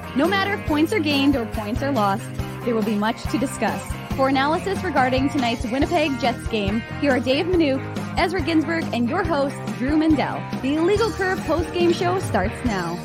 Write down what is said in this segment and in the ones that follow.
No matter if points are gained or points are lost, there will be much to discuss. For analysis regarding tonight's Winnipeg Jets game, here are Dave Minuk, Ezra Ginsburg, and your host, Drew Mindell. The Illegal Curve post-game show starts now.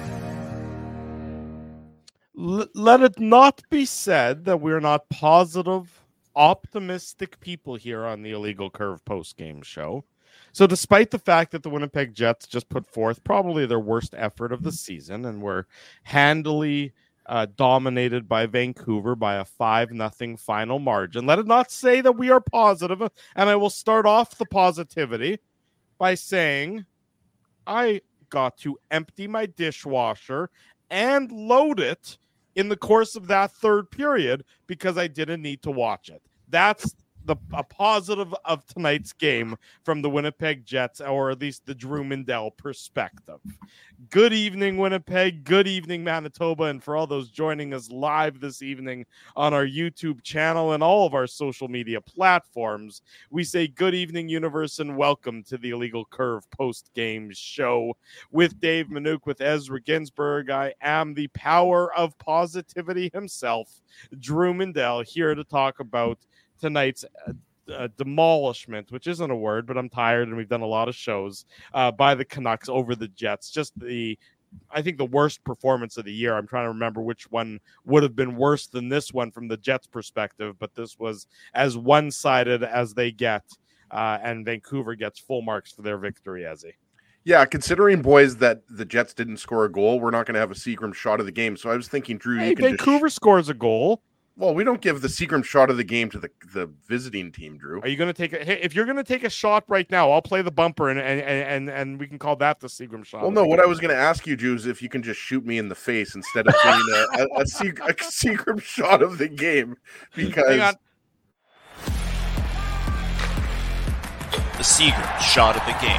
Let it not be said that we're not positive, optimistic people here on the Illegal Curve post-game show. So despite the fact that the Winnipeg Jets just put forth probably their worst effort of the season and were handily dominated by Vancouver by a 5-0 final margin, let it not say that we are positive. And I will start off the positivity by saying I got to empty my dishwasher and load it in the course of that third period because I didn't need to watch it. That's a positive of tonight's game from the Winnipeg Jets, or at least the Drew Mindell perspective. Good evening, Winnipeg. Good evening, Manitoba. And for all those joining us live this evening on our YouTube channel and all of our social media platforms, we say good evening, universe, and welcome to the Illegal Curve post-game show with Dave Minuk, with Ezra Ginsburg. I am the power of positivity himself, Drew Mindell, here to talk about tonight's demolishment, which isn't a word, but I'm tired and we've done a lot of shows by the Canucks over the Jets. Just I think the worst performance of the year. I'm trying to remember which one would have been worse than this one from the Jets' perspective, but this was as one-sided as they get, and Vancouver gets full marks for their victory, Ezzy. Yeah, considering, boys, that the Jets didn't score a goal, we're not going to have a Seagram shot of the game. So I was thinking, Drew, you can Vancouver scores a goal. Well, we don't give the Seagram shot of the game to the visiting team, Drew. Are you going to take if you're going to take a shot right now, I'll play the bumper and we can call that the Seagram shot. Well, no, what I was going to ask you, Drew, is if you can just shoot me in the face instead of being a Seagram shot of the game, because the Seagram shot of the game.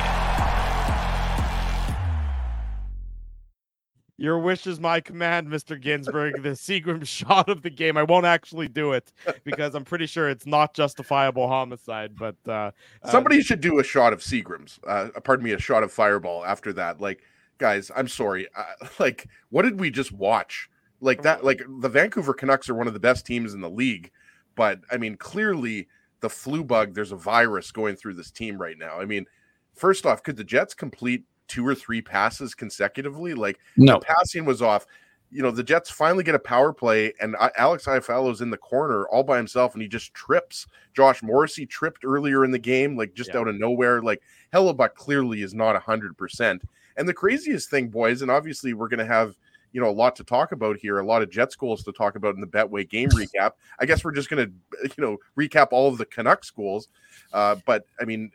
Your wish is my command, Mr. Ginsburg. The Seagram shot of the game. I won't actually do it because I'm pretty sure it's not justifiable homicide. But somebody should do a shot of Seagrams. A shot of Fireball after that. Like, guys, I'm sorry. Like, what did we just watch? Like that. Like, the Vancouver Canucks are one of the best teams in the league, but I mean, clearly the flu bug. There's a virus going through this team right now. I mean, first off, could the Jets complete 2 or 3 passes consecutively? Like, no. The passing was off. You know, the Jets finally get a power play, and Alex Iafallo's in the corner all by himself, and he just trips. Josh Morrissey tripped earlier in the game, like just out of nowhere. Like, Hellebuyck clearly is not 100%. And the craziest thing, boys, and obviously we're going to have, you know, a lot to talk about here, a lot of Jets goals to talk about in the Betway game recap. I guess we're just going to, you know, recap all of the Canucks goals. But I mean,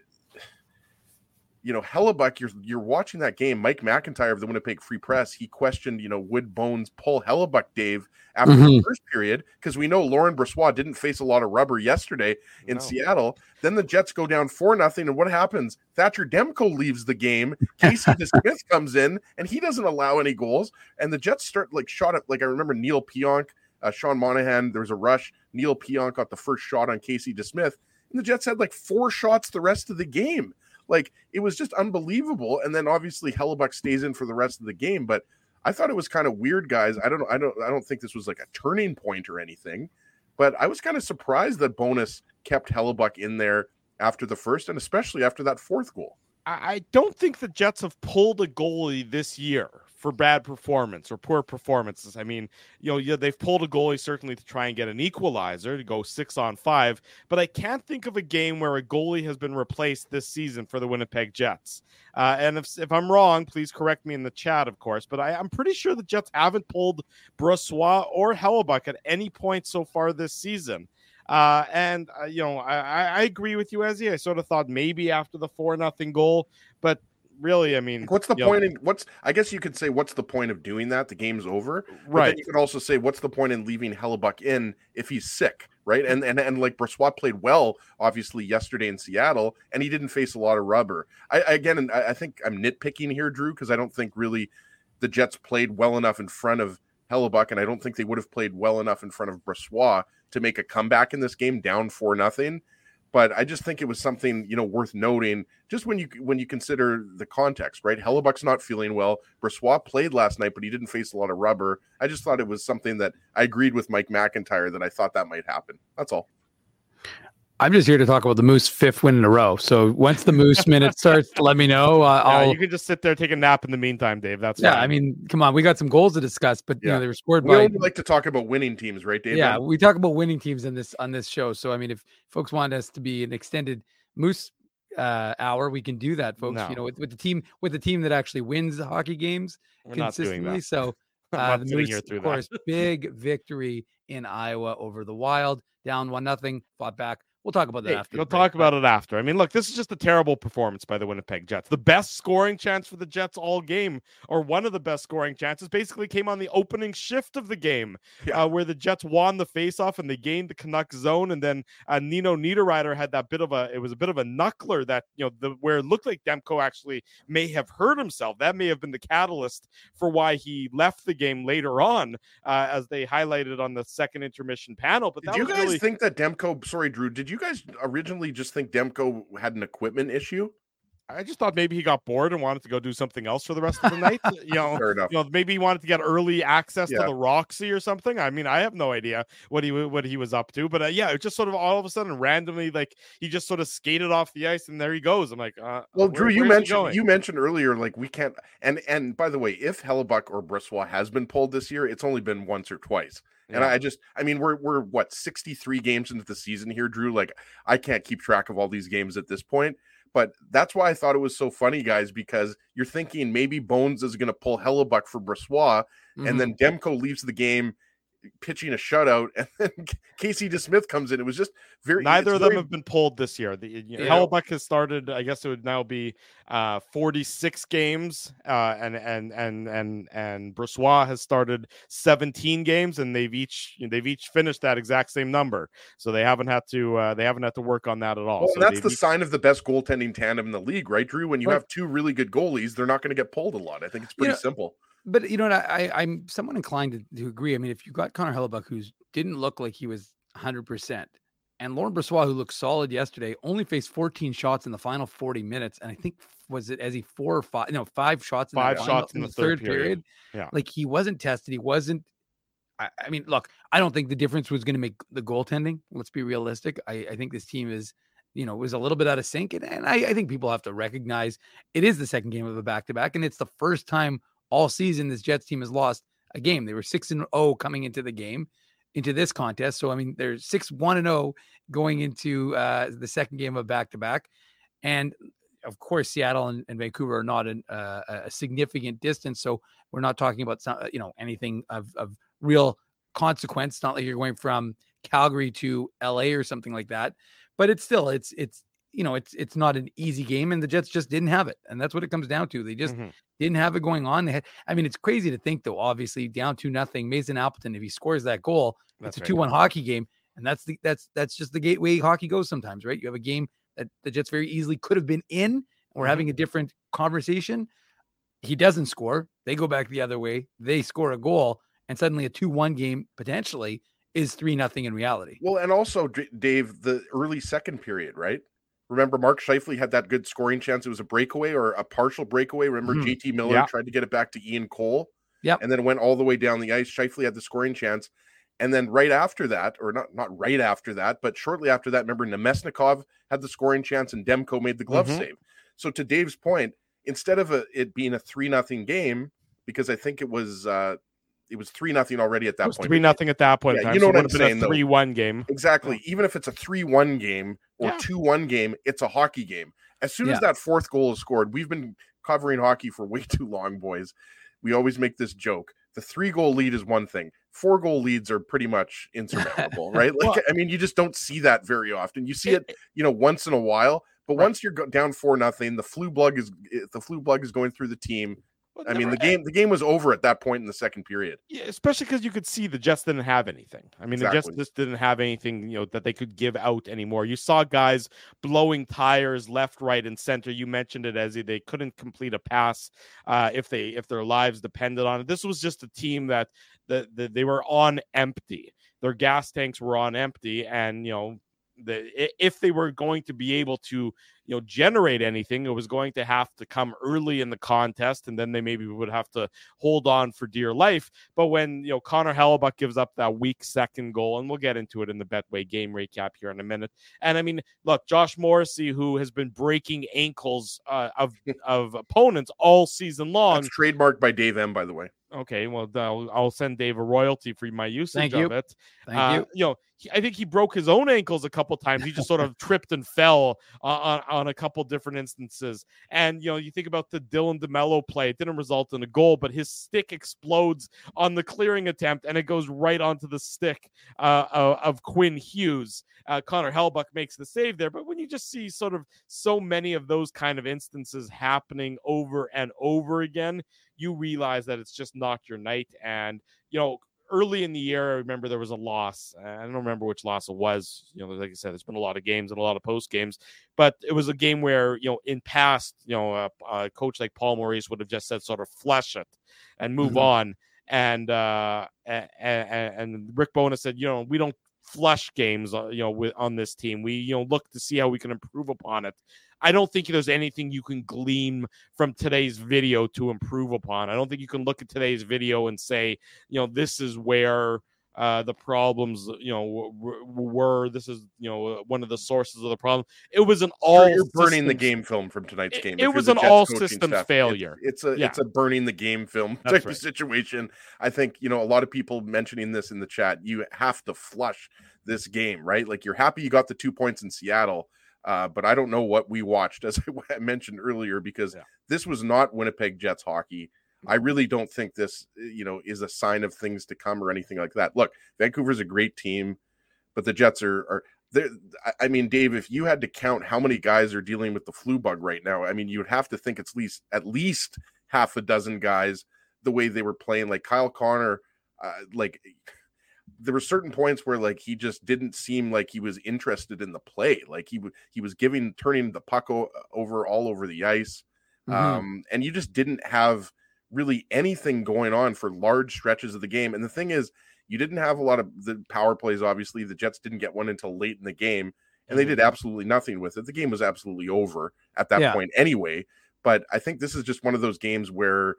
you know, Hellebuyck, you're watching that game. Mike McIntyre of the Winnipeg Free Press, he questioned, you know, would Bones pull Hellebuyck, Dave, after the first period? Because we know Laurent Brossoit didn't face a lot of rubber yesterday in Seattle. Then the Jets go down 4-0, and what happens? Thatcher Demko leaves the game. Casey DeSmith comes in, and he doesn't allow any goals. And the Jets start, like, shot at, like, I remember Neil Pionk, Sean Monahan, there was a rush. Neil Pionk got the first shot on Casey DeSmith, and the Jets had, like, 4 shots the rest of the game. Like, it was just unbelievable. And then obviously Hellebuyck stays in for the rest of the game. But I thought it was kind of weird, guys. I don't think this was like a turning point or anything. But I was kind of surprised that Bowness kept Hellebuyck in there after the first, and especially after that fourth goal. I don't think the Jets have pulled a goalie this year for bad performance or poor performances. I mean, you know, they've pulled a goalie certainly to try and get an equalizer to go 6-on-5, but I can't think of a game where a goalie has been replaced this season for the Winnipeg Jets. And if I'm wrong, please correct me in the chat, of course, but I'm pretty sure the Jets haven't pulled Brossoit or Hellebuyck at any point so far this season. You know, I agree with you, Ezzy. I sort of thought maybe after the 4-0 goal, but really, I mean, what's the point I guess you could say, what's the point of doing that? The game's over. But right. Then you could also say, what's the point in leaving Hellebuyck in if he's sick, right? And like Brossoit played well, obviously, yesterday in Seattle, and he didn't face a lot of rubber. I think I'm nitpicking here, Drew, because I don't think really the Jets played well enough in front of Hellebuyck, and I don't think they would have played well enough in front of Brossoit to make a comeback in this game down 4-0. But I just think it was something, worth noting just when you consider the context, right? Hellebuck's not feeling well. Brossoit played last night, but he didn't face a lot of rubber. I just thought it was something that I agreed with Mike McIntyre that I thought that might happen. That's all. I'm just here to talk about the Moose 5th win in a row. So once the Moose minute starts, let me know. You can just sit there, take a nap in the meantime, Dave. That's fine. I mean, come on, we got some goals to discuss, but they were scored we by. only like to talk about winning teams, right, Dave? Yeah, we talk about winning teams on this show. So I mean, if folks want us to be an extended Moose hour, we can do that, folks. No. With the team that actually wins the hockey games consistently. So the Moose, of course, big victory in Iowa over the Wild, down 1-0, fought back. We'll talk about that after. We'll talk about it after. I mean, look, this is just a terrible performance by the Winnipeg Jets. The best scoring chance for the Jets all game, or one of the best scoring chances, basically came on the opening shift of the game, where the Jets won the faceoff and they gained the Canucks zone, and then Nino Niederreiter had that bit of a knuckler that where it looked like Demko actually may have hurt himself. That may have been the catalyst for why he left the game later on, as they highlighted on the second intermission panel. But did you guys think that Demko? Sorry, Drew. Did you guys originally just think Demko had an equipment issue? I just thought maybe he got bored and wanted to go do something else for the rest of the night. Fair enough. Maybe he wanted to get early access to the Roxy or something. I mean, I have no idea what he was up to, but it just sort of all of a sudden randomly, like he just sort of skated off the ice and there he goes. I'm like, well, Drew, you mentioned earlier, like we can't. And by the way, if Hellebuck or Brossoit has been pulled this year, it's only been once or twice. And I mean, we're what 63 games into the season here, Drew. Like I can't keep track of all these games at this point. But that's why I thought it was so funny, guys, because you're thinking maybe Bones is going to pull Hellebuck for Brossoit, and then Demko leaves the game pitching a shutout, and then Casey DeSmith comes in. It was just neither of them have been pulled this year. Hellebuck has started, I guess it would now be 46 games, and Brossoit has started 17 games, and they've each finished that exact same number. So they haven't had to work on that at all. Well, so that's the sign of the best goaltending tandem in the league, right, Drew? When you have two really good goalies, they're not going to get pulled a lot. I think it's pretty simple. But you know what? I'm somewhat inclined to agree. I mean, if you got Connor Hellebuck, who didn't look like he was 100%, and Laurent Brossoit, who looked solid yesterday, only faced 14 shots in the final 40 minutes, and I think five shots in the third period. Yeah, like he wasn't tested. He wasn't. I mean, look, I don't think the difference was going to make the goaltending. Let's be realistic. I think this team is. Was a little bit out of sync, and I think people have to recognize it is the second game of a back-to-back, and it's the first time all season this Jets team has lost a game. They were 6-0 coming into this contest. So, I mean, they're 6-1-0 going into the second game of back-to-back. And, of course, Seattle and Vancouver are not a significant distance. So we're not talking about anything of real consequence. It's not like you're going from Calgary to LA or something like that. But it's still, it's not an easy game, and the Jets just didn't have it. And that's what it comes down to. They just didn't have it going on. It's crazy to think, though, obviously down 2-0, Mason Appleton, if he scores that goal, it's a 2-1 hockey game. And that's just the way hockey goes sometimes, right? You have a game that the Jets very easily could have been in. We're having a different conversation. He doesn't score. They go back the other way. They score a goal, and suddenly a 2-1 game potentially is 3-0 in reality. Well, and also, Dave, the early second period, right? Remember, Mark Scheifele had that good scoring chance. It was a breakaway or a partial breakaway. Remember, JT Miller tried to get it back to Ian Cole, and then went all the way down the ice. Scheifele had the scoring chance. And then right after that, or not right after that, but shortly after that, remember, Nemesnikov had the scoring chance and Demko made the glove save. So to Dave's point, instead of it being a 3-0 game, because I think it was 3-0 already at that point. 3-0 at that point. Yeah, you know what I'm saying? A 3-1 game. Exactly. Yeah. Even if it's a 3-1 game or 2-1 game, it's a hockey game. As soon as that fourth goal is scored, we've been covering hockey for way too long, boys. We always make this joke. The 3-goal lead is one thing. 4-goal leads are pretty much insurmountable, right? Like, you just don't see that very often. You see it, once in a while. But once you're down 4-0, the flu bug is going through the team. The game was over at that point in the second period. Yeah, especially because you could see the Jets didn't have anything. The Jets just didn't have anything, that they could give out anymore. You saw guys blowing tires left, right, and center. You mentioned it, Ezzy. They couldn't complete a pass if their lives depended on it. This was just a team that they were on empty. Their gas tanks were on empty, and if they were going to be able to, generate anything, it was going to have to come early in the contest, and then they maybe would have to hold on for dear life. But when, Connor Hellebuck gives up that weak second goal, and we'll get into it in the Betway game recap here in a minute. And I mean, look, Josh Morrissey, who has been breaking ankles of opponents all season long. That's trademarked by Dave M, by the way. Okay, well, I'll send Dave a royalty for my usage of it. Thank you. I think he broke his own ankles a couple times. He just sort of tripped and fell on a couple different instances. And, you think about the Dylan DeMello play. It didn't result in a goal, but his stick explodes on the clearing attempt, and it goes right onto the stick of Quinn Hughes. Connor Hellebuck makes the save there. But when you just see sort of so many of those kind of instances happening over and over again, you realize that it's just not your night. And, early in the year, I remember there was a loss. I don't remember which loss it was. Like I said, there's been a lot of games and a lot of post games, but it was a game where, in past, a coach like Paul Maurice would have just said, sort of flush it and move on. And Rick Bowness said, we don't flush games, on this team. We, look to see how we can improve upon it. I don't think there's anything you can glean from today's video to improve upon. I don't think you can look at today's video and say, this is where the problems, were. This is, one of the sources of the problem. It was an all. You're burning the game film from tonight's game. It was an all system failure. It's a burning the game film type of situation. I think, a lot of people mentioning this in the chat. You have to flush this game, right? Like, you're happy you got the 2 points in Seattle. But I don't know what we watched, as I mentioned earlier, because this was not Winnipeg Jets hockey. I really don't think this, is a sign of things to come or anything like that. Look, Vancouver's a great team, but the Jets are there. I mean, Dave, if you had to count how many guys are dealing with the flu bug right now, I mean, you'd have to think it's at least half a dozen guys the way they were playing. Like Kyle Connor, there were certain points where, like, he just didn't seem like he was interested in the play. Like he was turning the puck over all over the ice. And you just didn't have really anything going on for large stretches of the game. And the thing is, you didn't have a lot of the power plays. Obviously, the Jets didn't get one until late in the game, and they did absolutely nothing with it. The game was absolutely over at that point anyway. But I think this is just one of those games where,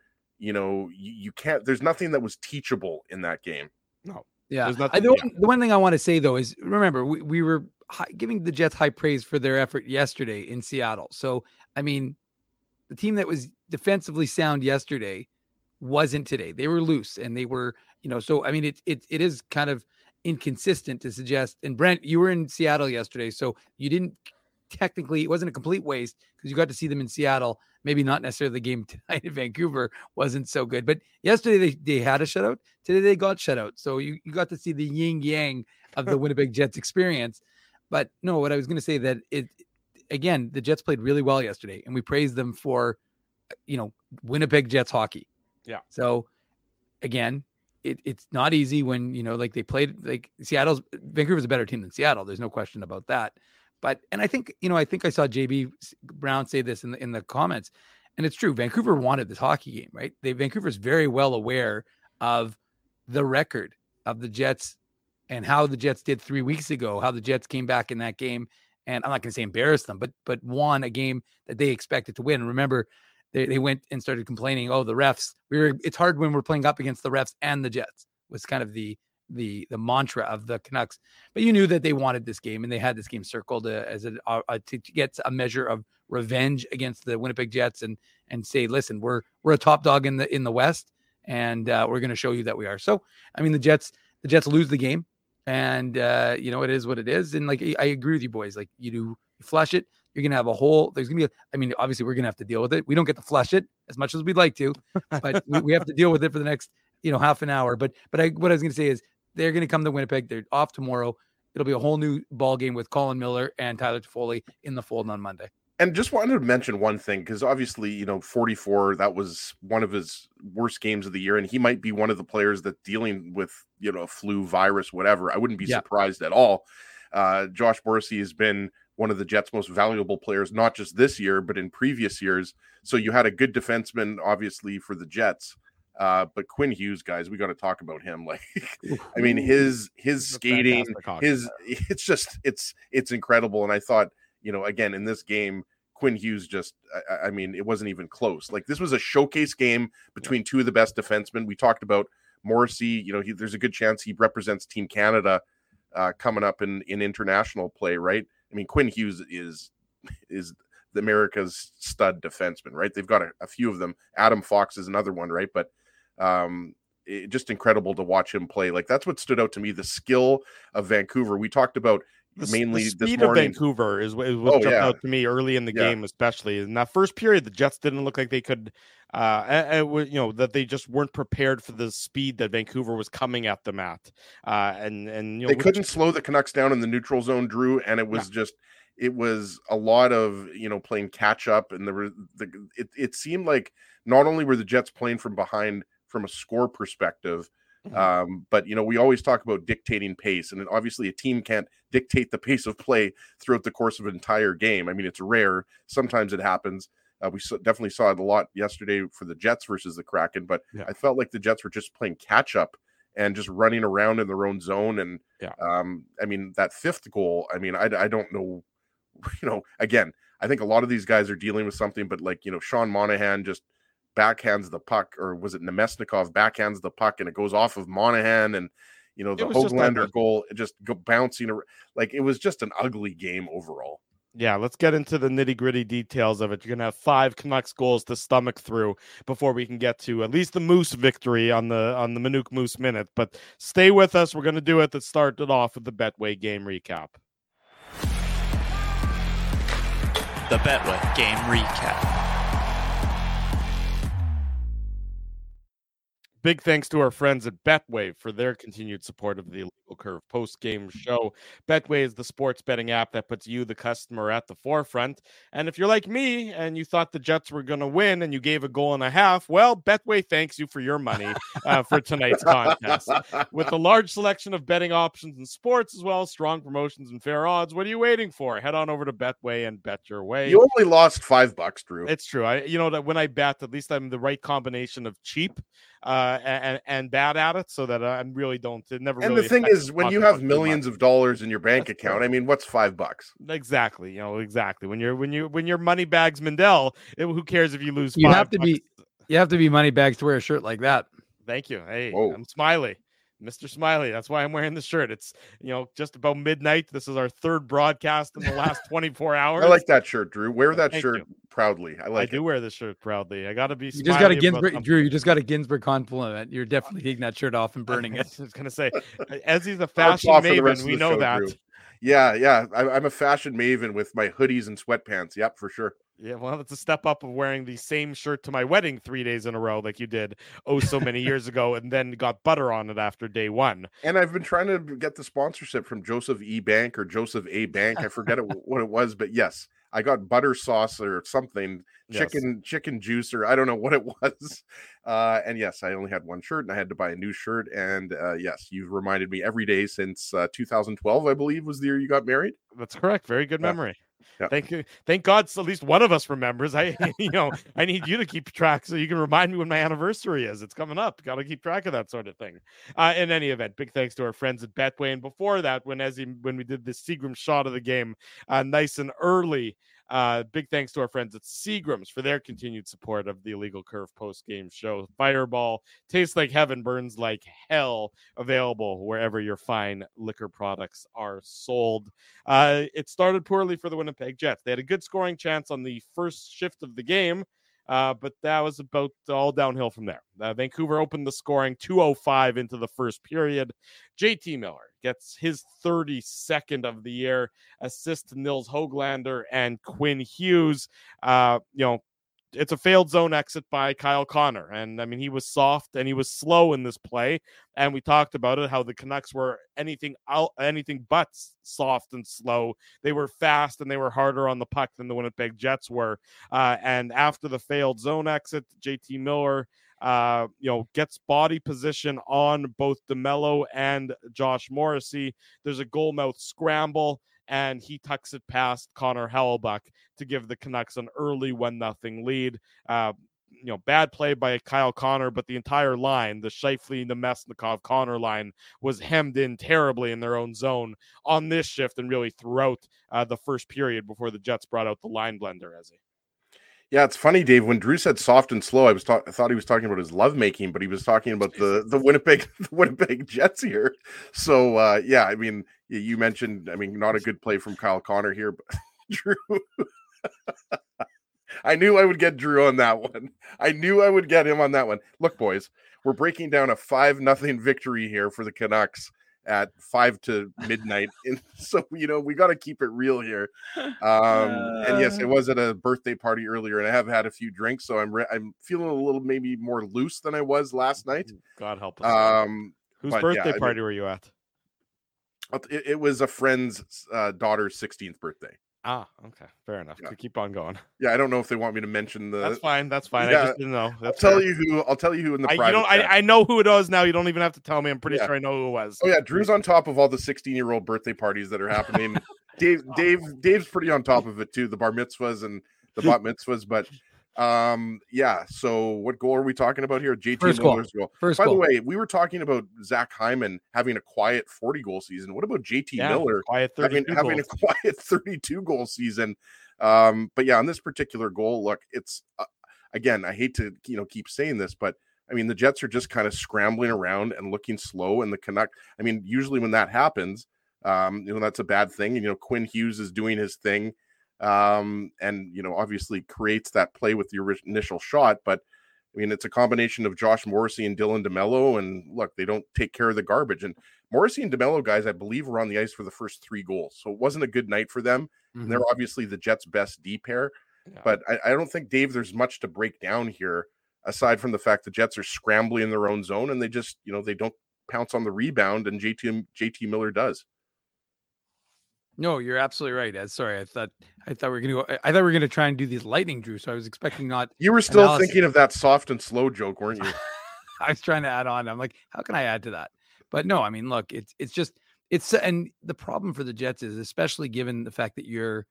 you can't, there's nothing that was teachable in that game. No. Yeah. The one thing I want to say, though, is remember, we were giving the Jets high praise for their effort yesterday in Seattle. So, I mean, the team that was defensively sound yesterday wasn't today. They were loose, and they were, so, I mean, it is kind of inconsistent to suggest. And Brent, you were in Seattle yesterday, so you didn't technically, it wasn't a complete waste because you got to see them in Seattle. Maybe not necessarily the game tonight in Vancouver wasn't so good, but yesterday they had a shutout. Today they got shut out. So you got to see the yin yang of the Winnipeg Jets experience. But no, what I was going to say that again, the Jets played really well yesterday, and we praised them for, Winnipeg Jets hockey. Yeah. So again, it's not easy when, like they played, like Vancouver's a better team than Seattle. There's no question about that. But, and I think I saw JB Brown say this in the comments, and it's true. Vancouver wanted this hockey game, right? Vancouver's very well aware of the record of the Jets and how the Jets did 3 weeks ago, how the Jets came back in that game. And I'm not going to say embarrassed them, but won a game that they expected to win. Remember, they went and started complaining, oh, the refs, it's hard when we're playing up against the refs and the Jets, was kind of the mantra of the Canucks. But you knew that they wanted this game, and they had this game circled as to get a measure of revenge against the Winnipeg Jets and say, listen, we're a top dog in the West, and we're going to show you that we are. So, I mean, the Jets lose the game, and it is what it is. And like, I agree with you boys. Like, you flush it, you're going to have there's going to be, obviously we're going to have to deal with it. We don't get to flush it as much as we'd like to, but we have to deal with it for the next, half an hour. But what I was going to say is, they're going to come to Winnipeg. They're off tomorrow. It'll be a whole new ball game with Colin Miller and Tyler Toffoli in the fold on Monday. And just wanted to mention one thing, because obviously, 44, that was one of his worst games of the year. And he might be one of the players that dealing with, a flu virus, whatever. I wouldn't be surprised at all. Josh Morrissey has been one of the Jets' most valuable players, not just this year, but in previous years. So you had a good defenseman, obviously, for the Jets. But Quinn Hughes, guys, we got to talk about him. Like, I mean, his skating, it's incredible. And I thought, again, in this game, Quinn Hughes I mean, it wasn't even close. Like, this was a showcase game between two of the best defensemen. We talked about Morrissey. There's a good chance he represents Team Canada coming up in international play, right? I mean, Quinn Hughes is America's stud defenseman, right? They've got a few of them. Adam Fox is another one, right? But just incredible to watch him play. Like, that's what stood out to me, the skill of Vancouver. We talked about mainly the this speed morning. of Vancouver is what jumped out to me early in the game, especially in that first period. The Jets didn't look like they could, that they just weren't prepared for the speed that Vancouver was coming at them at, and they couldn't slow the Canucks down in the neutral zone, Drew, and it was it was a lot of playing catch up, and it seemed like not only were the Jets playing from behind from a score perspective. But we always talk about dictating pace, and obviously a team can't dictate the pace of play throughout the course of an entire game. I mean, it's rare. Sometimes it happens. We definitely saw it a lot yesterday for the Jets versus the Kraken, but I felt like the Jets were just playing catch up and just running around in their own zone. And I mean, that fifth goal, I mean, I don't know, again, I think a lot of these guys are dealing with something, but like, Sean Monahan just backhands the puck, or was it Nemesnikov backhands the puck and it goes off of Monahan, and the Hoglander goal just bouncing around. Like, it was just an ugly game overall. Yeah, let's get into the nitty-gritty details of it. You're gonna have 5 Canucks goals to stomach through before we can get to at least the Moose victory on the Manuk Moose Minute. But stay with us. We're gonna do it. That started off with the Betway game recap. The Betway game recap. Big thanks to our friends at Betway for their continued support of the Illegal Curve post-game show. Betway is the sports betting app that puts you, the customer, at the forefront. And if you're like me and you thought the Jets were going to win and you gave a goal and a half, well, Betway thanks you for your money for tonight's contest. With a large selection of betting options in sports, as well as strong promotions and fair odds, what are you waiting for? Head on over to Betway and bet your way. You only lost $5, Drew. It's true. That when I bet, at least I'm the right combination of cheap and bad at it, so that I really don't. It never. And really the thing is, when you have millions of dollars in your bank account, true. I mean, what's $5? Exactly. Exactly. When you're money bags Mindell, who cares if you lose? You $5? have to be money bags to wear a shirt like that. Thank you. Hey, I'm Smiley. Mr. Smiley. That's why I'm wearing the shirt. It's, just about midnight. This is our third broadcast in the last 24 hours. I like that shirt, Drew. Wear that shirt proudly. I do wear this shirt proudly. I got to be. You just got a Ginsburg, Drew. You just got a Ginsburg compliment. You're definitely taking that shirt off and burning it. I was going to say, as he's a fashion maven, we know that. Drew. Yeah. I'm a fashion maven with my hoodies and sweatpants. Yep, for sure. Yeah, well, it's a step up of wearing the same shirt to my wedding 3 days in a row, like you did so many years ago, and then got butter on it after day one. And I've been trying to get the sponsorship from Joseph E. Bank or Joseph A. Bank. I forget what it was, but yes, I got butter sauce or something, chicken juice, or I don't know what it was. And yes, I only had one shirt, and I had to buy a new shirt. And yes, you've reminded me every day since 2012, I believe, was the year you got married. That's correct. Very good memory. Yeah. Thank you. Thank God, at least one of us remembers. I need you to keep track so you can remind me when my anniversary is. It's coming up. Got to keep track of that sort of thing. In any event, big thanks to our friends at Betway. And before that, when we did the Seagram shot of the game, nice and early. Big thanks to our friends at Seagram's for their continued support of the Illegal Curve post-game show. Fireball tastes like heaven, burns like hell. Available wherever your fine liquor products are sold. It started poorly for the Winnipeg Jets. They had a good scoring chance on the first shift of the game, but that was about all downhill from there. Vancouver opened the scoring 2:05 into the first period. JT Miller gets his 32nd of the year, assist to Nils Hoglander and Quinn Hughes. It's a failed zone exit by Kyle Connor. And I mean, he was soft and he was slow in this play. And we talked about it, how the Canucks were anything but soft and slow. They were fast and they were harder on the puck than the Winnipeg Jets were. And after the failed zone exit, JT Miller gets body position on both DeMello and Josh Morrissey. There's a goal mouth scramble, and he tucks it past Connor Hellebuyck to give the Canucks an early 1-0 lead. bad play by Kyle Connor, but the entire line, the Scheifele, the Mesnikov, Connor line, was hemmed in terribly in their own zone on this shift and really throughout the first period before the Jets brought out the line blender, Ezzy. Yeah, it's funny, Dave. When Drew said soft and slow, I thought he was talking about his lovemaking, but he was talking about the Winnipeg Jets here. So yeah, I mean, you mentioned, not a good play from Kyle Connor here, but Drew. I knew I would get Drew on that one. I knew I would get him on that one. Look, boys, we're breaking down a 5-0 victory here for the Canucks at 5 to midnight. And so, we got to keep it real here. And yes, it was at a birthday party earlier, and I have had a few drinks, so I'm feeling a little maybe more loose than I was last night. God help us. Whose birthday party were you at? It was a friend's daughter's 16th birthday. Ah, okay, fair enough. Yeah. Keep on going. Yeah, I don't know if they want me to mention the. That's fine. Yeah, I just didn't know. I'll tell you who in the private. I know who it was now. You don't even have to tell me. I'm pretty sure I know who it was. Oh yeah, Drew's on top of all the 16-year-old birthday parties that are happening. Dave's pretty on top of it too. The bar mitzvahs and the bat mitzvahs, but. Yeah, so what goal are we talking about here? JT Miller's goal. By the way, we were talking about Zach Hyman having a quiet 40-goal season. What about JT Miller having a quiet 32-goal season? But yeah, on this particular goal, look, it's again, I hate to keep saying this, but the Jets are just kind of scrambling around and looking slow, and the Canucks, usually when that happens, that's a bad thing. And Quinn Hughes is doing his thing. And obviously creates that play with the initial shot, but it's a combination of Josh Morrissey and Dylan DeMello, and look, they don't take care of the garbage. And Morrissey and DeMello guys, I believe, were on the ice for the first 3 goals, so it wasn't a good night for them. Mm-hmm. And they're obviously the Jets' best D pair, but I don't think, Dave, there's much to break down here aside from the fact the Jets are scrambling in their own zone, and they just they don't pounce on the rebound, and JT Miller does. No, you're absolutely right, Ed. Sorry, I thought we were gonna go. I thought we were gonna try and do these lightning, Drew. So I was expecting not. You were still thinking of that soft and slow joke, weren't you? I was trying to add on. I'm like, how can I add to that? But no, look, it's and the problem for the Jets is, especially given the fact that you're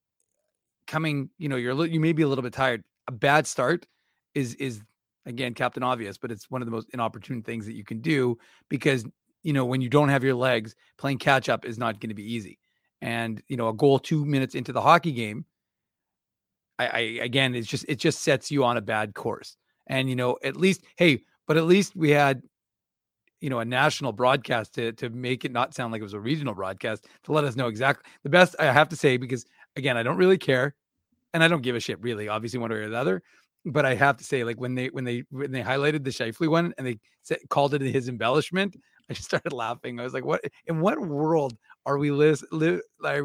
coming, you may be a little bit tired. A bad start is again, Captain Obvious, but it's one of the most inopportune things that you can do because when you don't have your legs, playing catch up is not going to be easy. And, a goal 2 minutes into the hockey game, again, it just sets you on a bad course. And, at least we had, a national broadcast to make it not sound like it was a regional broadcast, to let us know exactly the best. I have to say, because again, I don't really care and I don't give a shit really, obviously one way or the other, but I have to say, like when they highlighted the Scheifele one and they called it his embellishment, I just started laughing. I was like, "What? In what world are we are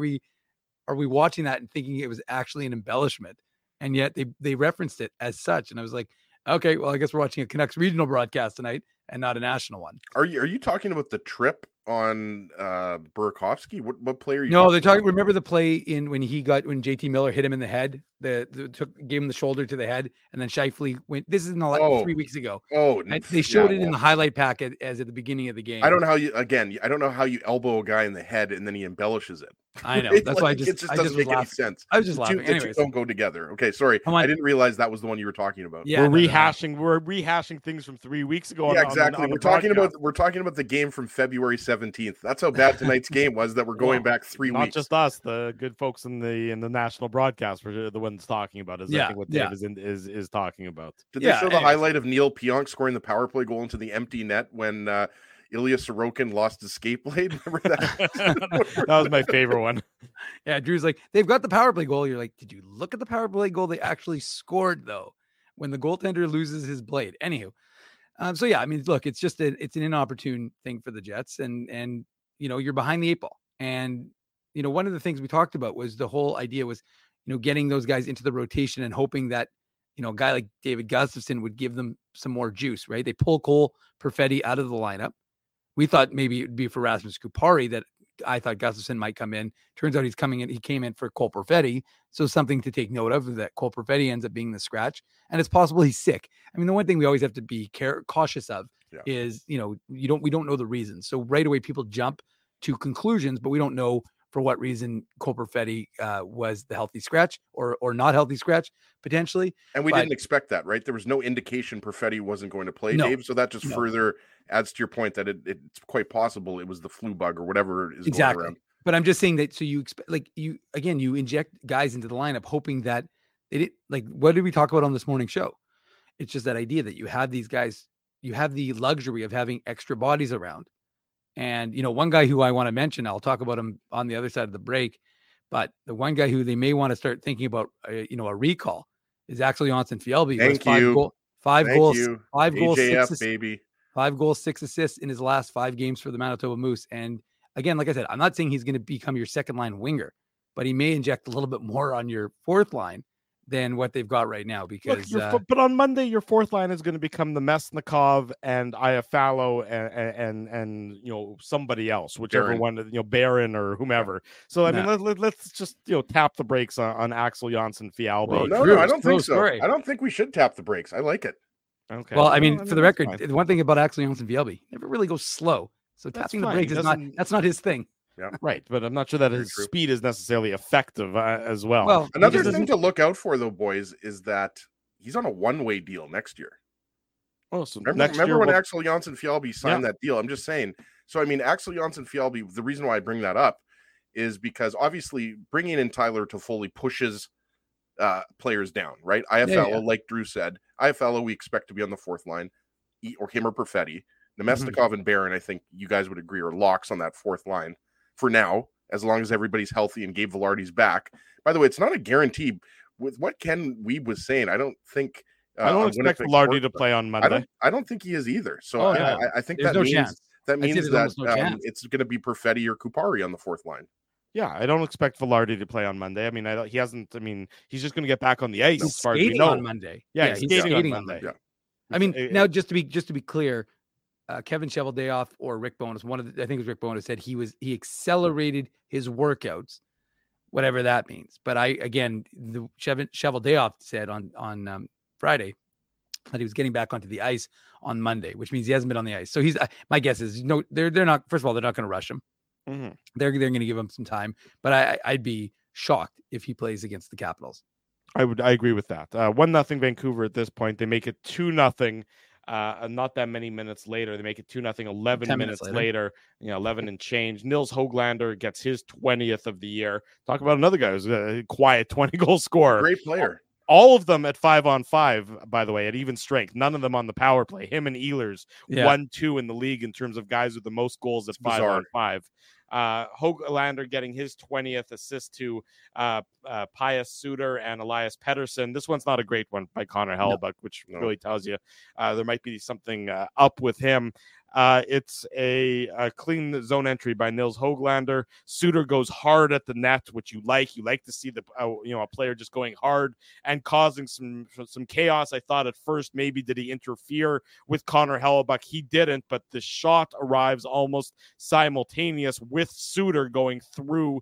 we watching that and thinking it was actually an embellishment?" And yet they referenced it as such. And I was like, "Okay, well, I guess we're watching a Canucks regional broadcast tonight and not a national one." Are you talking about the trip on Burakovsky? What player are you? No, they're talking. Remember the play when JT Miller hit him in the head, gave him the shoulder to the head, and then Scheifele went. This is in 3 weeks ago. And they showed it in the highlight packet as at the beginning of the game. I don't know how you elbow a guy in the head and then he embellishes it. I know. That's why it just doesn't make any sense. I was just laughing. Anyways, don't go together. Okay, sorry. I didn't realize that was the one you were talking about. Yeah, we're rehashing things from 3 weeks ago. Yeah, exactly. We're talking about the game from February 17th. That's how bad tonight's game was. That we're going back 3 weeks. Not just us, the good folks in the national broadcast were the ones talking about. I think what Dave is talking about. Did they show the highlight of Neil Pionk scoring the power play goal into the empty net when Ilya Sorokin lost his skate blade? Remember that? That was my favorite one. Yeah, Drew's like, they've got the power play goal. You're like, did you look at the power play goal they actually scored though? When the goaltender loses his blade. Anywho, so yeah, look, it's just it's an inopportune thing for the Jets, and you're behind the 8 ball, and one of the things we talked about was the whole idea was getting those guys into the rotation and hoping that a guy like David Gustafsson would give them some more juice, right? They pull Cole Perfetti out of the lineup. We thought maybe it'd be for Rasmus Kupari that I thought Gustafsson might come in. Turns out he's coming in. He came in for Cole Perfetti. So something to take note of, that Cole Perfetti ends up being the scratch, and it's possible he's sick. The one thing we always have to be cautious of is, we don't know the reasons. So right away people jump to conclusions, but we don't know for what reason Cole Perfetti was the healthy scratch or not healthy scratch potentially. And we didn't expect that, right? There was no indication Perfetti wasn't going to play, No. Dave. So that just further adds to your point that it's quite possible it was the flu bug or whatever is going around. But I'm just saying that, so you expect, like, you inject guys into the lineup hoping that like, what did we talk about on this morning show? It's just that idea that you have these guys, you have the luxury of having extra bodies around. And, one guy who I want to mention, I'll talk about him on the other side of the break, but the one guy who they may want to start thinking about, a recall is Axel Jonsson-Fjällby. Thank you. Five goals, AJF, baby. 5 goals, 6 assists in his last 5 games for the Manitoba Moose. And again, like I said, I'm not saying he's going to become your second line winger, but he may inject a little bit more on your fourth line than what they've got right now. Because, but on Monday, your fourth line is going to become the Mesnikov and Iafallo and somebody else, whichever Barron. one, Barron or whomever. So I mean, let's just tap the brakes on Axel Jonsson-Fjällby. Well, no, I don't think so. I don't think we should tap the brakes. I like it. Okay. Well, I mean, for the record, the one thing about Axel Jonsson-Fjällby, never really goes slow. So tapping the brakes that's not his thing. Yeah, right. But I'm not sure that his speed is necessarily effective as well. Well, another thing to look out for, though, boys, is that he's on a one-way deal next year. Oh, so remember when Axel Jonsson-Fjällby signed that deal? I'm just saying. So, I mean, Axel Jonsson-Fjällby, the reason why I bring that up is because obviously bringing in Tyler Toffoli pushes players down, right? Iafallo, like Drew said, Iafallo we expect to be on the fourth line, or him or Perfetti. Nemesnikov and Barron, I think you guys would agree, are locks on that fourth line for now, as long as everybody's healthy and Gabe Vilardi's back. By the way, it's not a guarantee. With what Ken Wiebe was saying, I don't think I don't expect Vilardi to play on Monday. I don't think he is either. So I think that means that it's going to be Perfetti or Kupari on the fourth line. Yeah, I don't expect Vilardi to play on Monday. I mean, he hasn't. I mean, he's just going to get back on the ice. He's skating on Monday. Yeah, he's skating on Monday. Yeah. I mean, now just to be clear, Kevin Cheveldayoff or Rick Bowness, I think it was Rick Bowness, said he accelerated his workouts, whatever that means. But the Cheveldayoff said on Friday that he was getting back onto the ice on Monday, which means he hasn't been on the ice. So he's my guess is they're not. First of all, they're not going to rush him. Mm-hmm. They're going to give him some time, but I'd be shocked if he plays against the Capitals. I agree with that. 1-0 Vancouver at this point. They make it 2-0. Not that many minutes later, they make it 2-0. 11 minutes later, 11 and change. Nils Höglander gets his 20th of the year. Talk about another guy who's a quiet 20-goal scorer. Great player. All of them at 5-on-5, by the way, at even strength. None of them on the power play. Him and Ehlers, 1-2 in the league in terms of guys with the most goals at 5-on-5. Höglander getting his 20th assist to Pius Suter and Elias Pettersson. This one's not a great one by Connor Hellebuyck, which really tells you there might be something up with him. It's a clean zone entry by Nils Höglander. Suter goes hard at the net, which you like. You like to see a player just going hard and causing some chaos. I thought at first maybe did he interfere with Connor Hellebuyck? He didn't, but the shot arrives almost simultaneous with Suter going through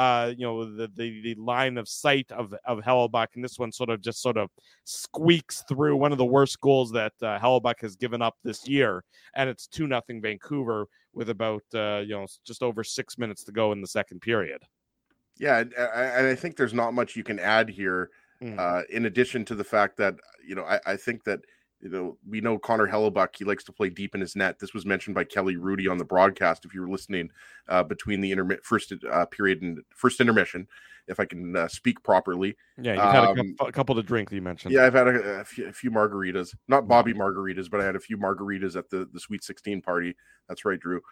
the line of sight of Hellebuyck, and this one sort of squeaks through. One of the worst goals that Hellebuyck has given up this year, and it's 2-0 Vancouver with about just over 6 minutes to go in the second period. Yeah, and I think there's not much you can add here, in addition to the fact that I think that we know Connor Hellebuyck, he likes to play deep in his net. This was mentioned by Kelly Rudy on the broadcast, if you were listening, between the first period and first intermission, if I can speak properly. Yeah, you've had a couple to drink, you mentioned. Yeah, I've had a few margaritas. Not Bobby margaritas, but I had a few margaritas at the Sweet 16 party. That's right, Drew.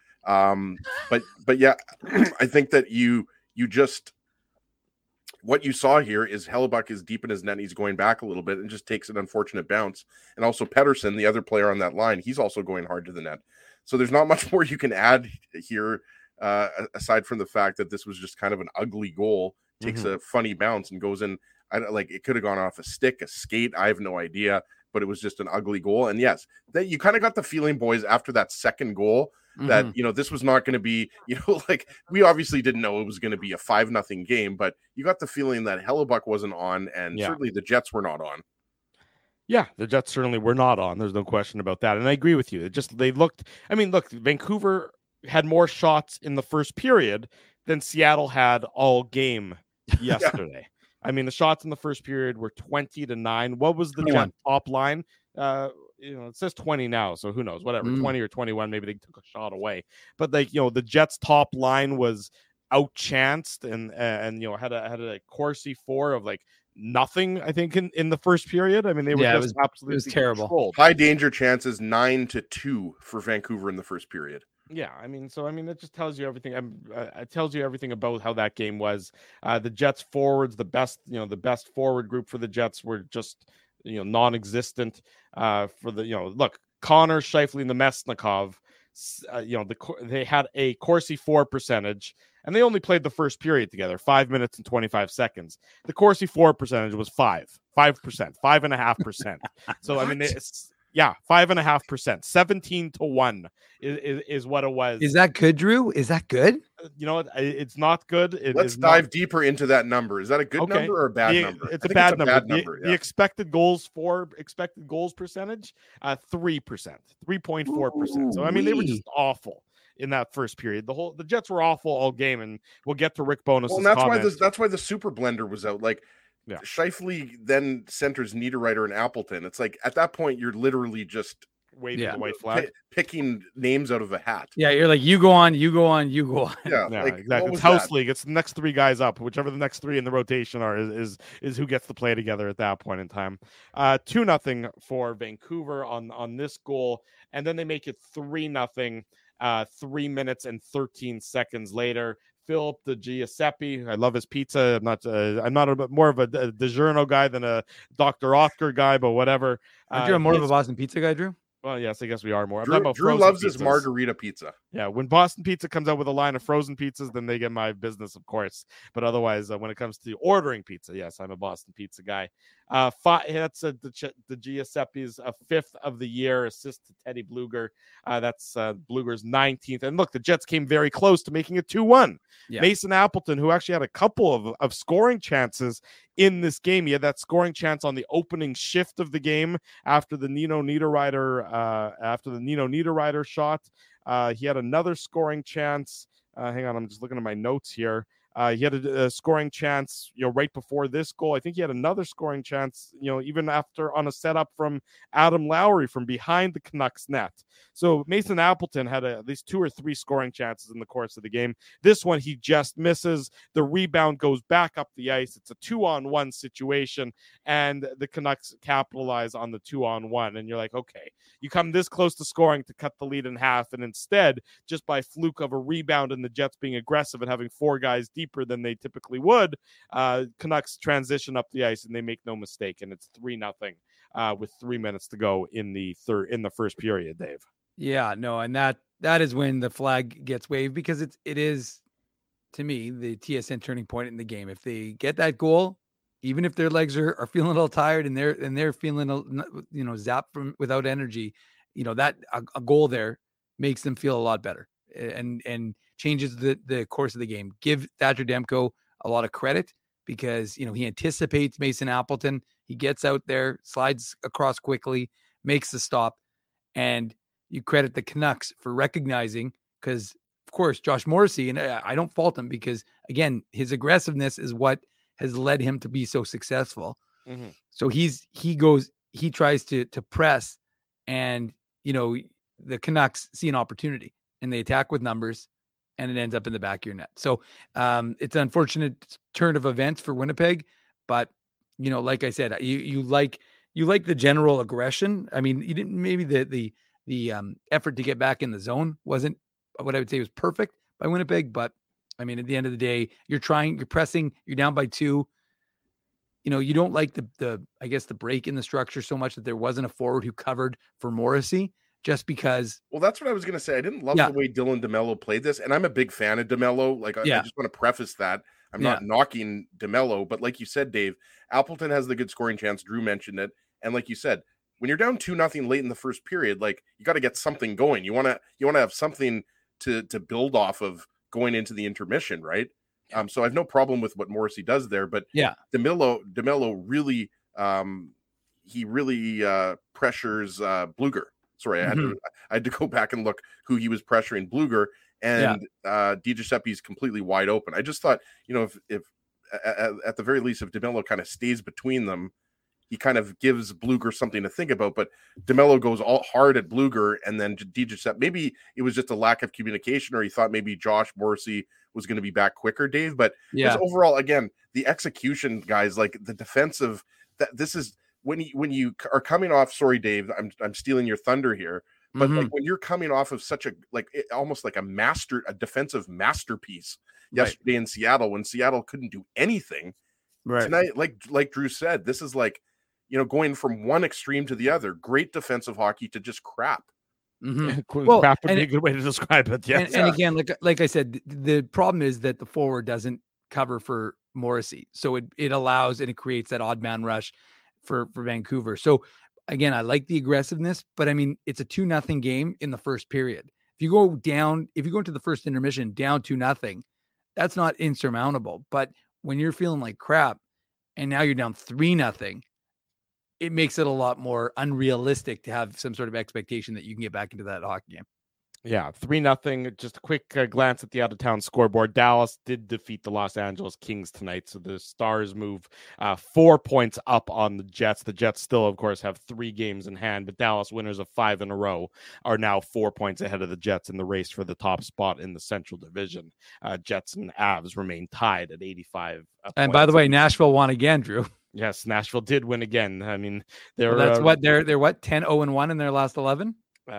But yeah, I think that you just... What you saw here is Hellebuyck is deep in his net. And he's going back a little bit and just takes an unfortunate bounce. And also Pettersson, the other player on that line, he's also going hard to the net. So there's not much more you can add here, aside from the fact that this was just kind of an ugly goal. Takes a funny bounce and goes in. It could have gone off a stick, a skate. I have no idea, but it was just an ugly goal. And yes, that you kind of got the feeling, boys, after that second goal, that this was not going to be, we obviously didn't know it was going to be a 5-0 game, but you got the feeling that Hellebuyck wasn't on, and certainly the Jets were not on. Yeah, the Jets certainly were not on. There's no question about that. And I agree with you. Vancouver had more shots in the first period than Seattle had all game yesterday. I mean, the shots in the first period were 20-9. What was the Jet top line? It says 20 now, so who knows? Whatever, 20 or 21. Maybe they took a shot away. But the Jets' top line was outchanced and had a Corsi 4 of nothing. I think in the first period. I mean, they were absolutely it was terrible. Controlled. High danger chances 9-2 for Vancouver in the first period. Yeah, it just tells you everything. It tells you everything about how that game was. The Jets forwards, the best forward group for the Jets were just non-existent. Look, Connor, Scheifele, and the Mesnikov. They had a Corsi 4 percentage, and they only played the first period together, 5 minutes and 25 seconds. The Corsi 4 percentage was 5%, 5.5%. So I mean, it's 5.5%, 17-1 is what it was. Is that good, Drew? Is that good? It's not good. Let's dive deeper into that number. Is that a good number or a bad number? It's a bad number. The expected goals percentage, 3%, 3.4%. So I mean, they were just awful in that first period. The Jets were awful all game, and we'll get to Rick Bowness. Well, that's why the super blender was out. Scheifele then centers Niederreiter and Appleton. It's at that point you're literally just waving the white flag, picking names out of a hat. Yeah, you're like, you go on. Yeah, exactly. It's house league. It's the next three guys up, whichever the next three in the rotation are is who gets to play together at that point in time. 2-0 for Vancouver on this goal, and then they make it 3-0. 3 minutes and 13 seconds later. Philip Di Giuseppe, I love his pizza. I'm not more of a DiGiorno guy than a Dr. Oetker guy, but whatever. You're more of a Boston Pizza guy, Drew? Well, yes, I guess we are more. Drew loves his margarita pizza. Yeah, when Boston Pizza comes out with a line of frozen pizzas, then they get my business, of course. But otherwise, when it comes to ordering pizza, yes, I'm a Boston Pizza guy. That's the Giuseppe's fifth of the year assist to Teddy Bluger. That's Bluger's 19th. And look, the Jets came very close to making it 2-1. Yeah. Mason Appleton, who actually had a couple of scoring chances in this game. He had that scoring chance on the opening shift of the game after the Nino Niederreiter shot. He had another scoring chance. Hang on, I'm just looking at my notes here. He had a scoring chance, right before this goal. I think he had another scoring chance, even after on a setup from Adam Lowry from behind the Canucks net. So Mason Appleton had at least 2 or 3 scoring chances in the course of the game. This one, he just misses. The rebound goes back up the ice. It's a 2-on-1 situation, and the Canucks capitalize on the 2-on-1. And you're like, okay, you come this close to scoring to cut the lead in half, and instead, just by fluke of a rebound and the Jets being aggressive and having 4 guys deeper than they typically would, Canucks transition up the ice and they make no mistake, and it's 3-0 with 3 minutes to go in the first period, Dave. Yeah, no, and that is when the flag gets waved, because it is, to me, the TSN turning point in the game. If they get that goal, even if their legs are feeling a little tired and they're feeling zapped from without energy, that a goal there makes them feel a lot better and changes the course of the game. Give Thatcher Demko a lot of credit, because he anticipates Mason Appleton. He gets out there, slides across quickly, makes the stop, and you credit the Canucks for recognizing, because of course Josh Morrissey, and I don't fault him, because again, his aggressiveness is what has led him to be so successful. Mm-hmm. So he tries to press, and the Canucks see an opportunity and they attack with numbers, and it ends up in the back of your net. So it's an unfortunate turn of events for Winnipeg, but like I said, you like the general aggression. I mean, you didn't, maybe the effort to get back in the zone wasn't what I would say was perfect by Winnipeg, but I mean, at the end of the day, you're pressing, you're down by 2. You don't like the break in the structure so much that there wasn't a forward who covered for Morrissey, just because. Well, that's what I was going to say. I didn't love the way Dylan DeMello played this, and I'm a big fan of DeMello. I just want to preface that. I'm not knocking DeMello, but like you said, Dave, Appleton has the good scoring chance. Drew mentioned it. And like you said, when you're down 2-0 late in the first period, you got to get something going. You want to have something to build off of going into the intermission, right? So I have no problem with what Morrissey does there, but DeMello really, he really pressures Bluger. Sorry, I had to go back and look who he was pressuring. Bluger and DiGiuseppe's completely wide open. I just thought, if at the very least, if DeMello kind of stays between them, he kind of gives Bluger something to think about. But DeMello goes all hard at Bluger, and then DiGiuseppe, maybe it was just a lack of communication, or he thought maybe Josh Morrissey was going to be back quicker, Dave. But just overall, again, the execution, guys, like the defensive, that this is when you are coming off. Sorry, Dave, I'm stealing your thunder here. But like when you're coming off of such a almost like a defensive masterpiece yesterday in Seattle, when Seattle couldn't do anything tonight, like Drew said, this is like, going from one extreme to the other. Great defensive hockey to just crap. Well, crap would be a good way to describe it. Yes. And again, like I said, the problem is that the forward doesn't cover for Morrissey, so it allows and it creates that odd man rush for Vancouver. So again, I like the aggressiveness, but I mean, it's a 2-0 game in the first period. If you go into the first intermission down 2-0, that's not insurmountable. But when you're feeling like crap and now you're down 3-0, it makes it a lot more unrealistic to have some sort of expectation that you can get back into that hockey game. Yeah, 3-0. Just a quick glance at the out-of-town scoreboard. Dallas did defeat the Los Angeles Kings tonight, so the Stars move 4 points up on the Jets. The Jets still, of course, have 3 games in hand, but Dallas, winners of 5 in a row, are now 4 points ahead of the Jets in the race for the top spot in the Central Division. Jets and Avs remain tied at 85 And by the way, Nashville won again, Drew. Yes, Nashville did win again. I mean, they're they're 10-0-1 in their last 11.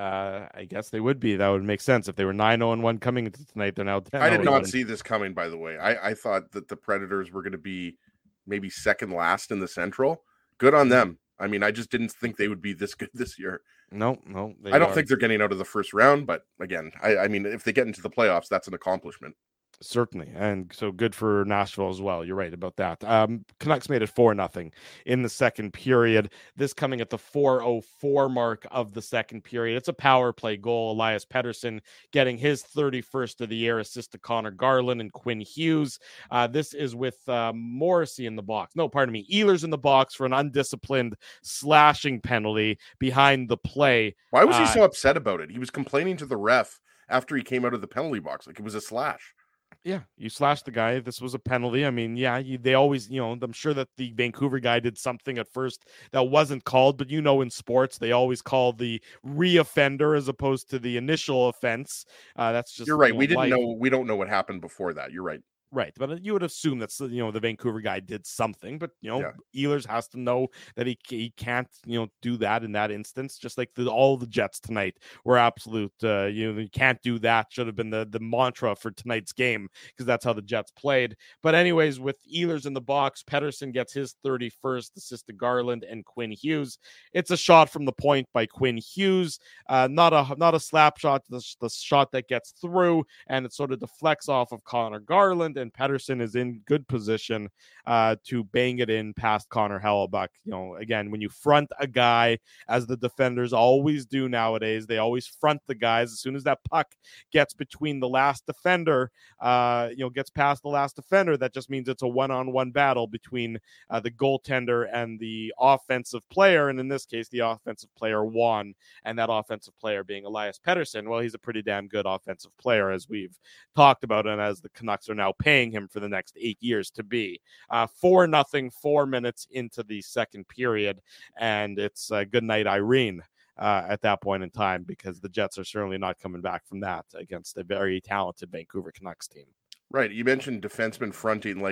I guess they would be. That would make sense. If they were 9-0-1 coming into tonight, they're now 10-0-1. I did not see this coming, by the way. I thought that the Predators were going to be maybe second last in the Central. Good on them. I mean, I just didn't think they would be this good this year. No. I don't think they're getting out of the first round, but again, I mean, if they get into the playoffs, that's an accomplishment. Certainly. And so good for Nashville as well. You're right about that. Canucks made it 4-0 in the second period. This coming at the 4:04 mark of the second period. It's a power play goal. Elias Pettersson getting his 31st of the year assist to Connor Garland and Quinn Hughes. This is with Morrissey in the box. No, pardon me. Ehlers in the box for an undisciplined slashing penalty behind the play. Why was he so upset about it? He was complaining to the ref after he came out of the penalty box. Like it was a slash. Yeah, you slashed the guy. This was a penalty. I mean, they always, I'm sure that the Vancouver guy did something at first that wasn't called, but in sports, they always call the re-offender as opposed to the initial offense. That's just, you're right. We don't know what happened before that. You're right. Right, but you would assume that the Vancouver guy did something, but Ehlers has to know that he can't do that in that instance. Just like all the Jets tonight were absolute. You can't do that. Should have been the mantra for tonight's game because that's how the Jets played. But anyways, with Ehlers in the box, Pettersson gets his 31st assist to Garland and Quinn Hughes. It's a shot from the point by Quinn Hughes, not a slap shot. The shot that gets through and it sort of deflects off of Connor Garland. And Pettersson is in good position to bang it in past Connor Hellebuyck. Again, when you front a guy, as the defenders always do nowadays, they always front the guys. As soon as that puck gets between the last defender, gets past the last defender, that just means it's a one-on-one battle between the goaltender and the offensive player. And in this case, the offensive player won, and that offensive player being Elias Pettersson. Well, he's a pretty damn good offensive player, as we've talked about, and as the Canucks are now paying him for the next 8 years to be. 4-0, 4 minutes into the second period, and it's good night, Irene, at that point in time, because the Jets are certainly not coming back from that against a very talented Vancouver Canucks team. Right. You mentioned defensemen fronting,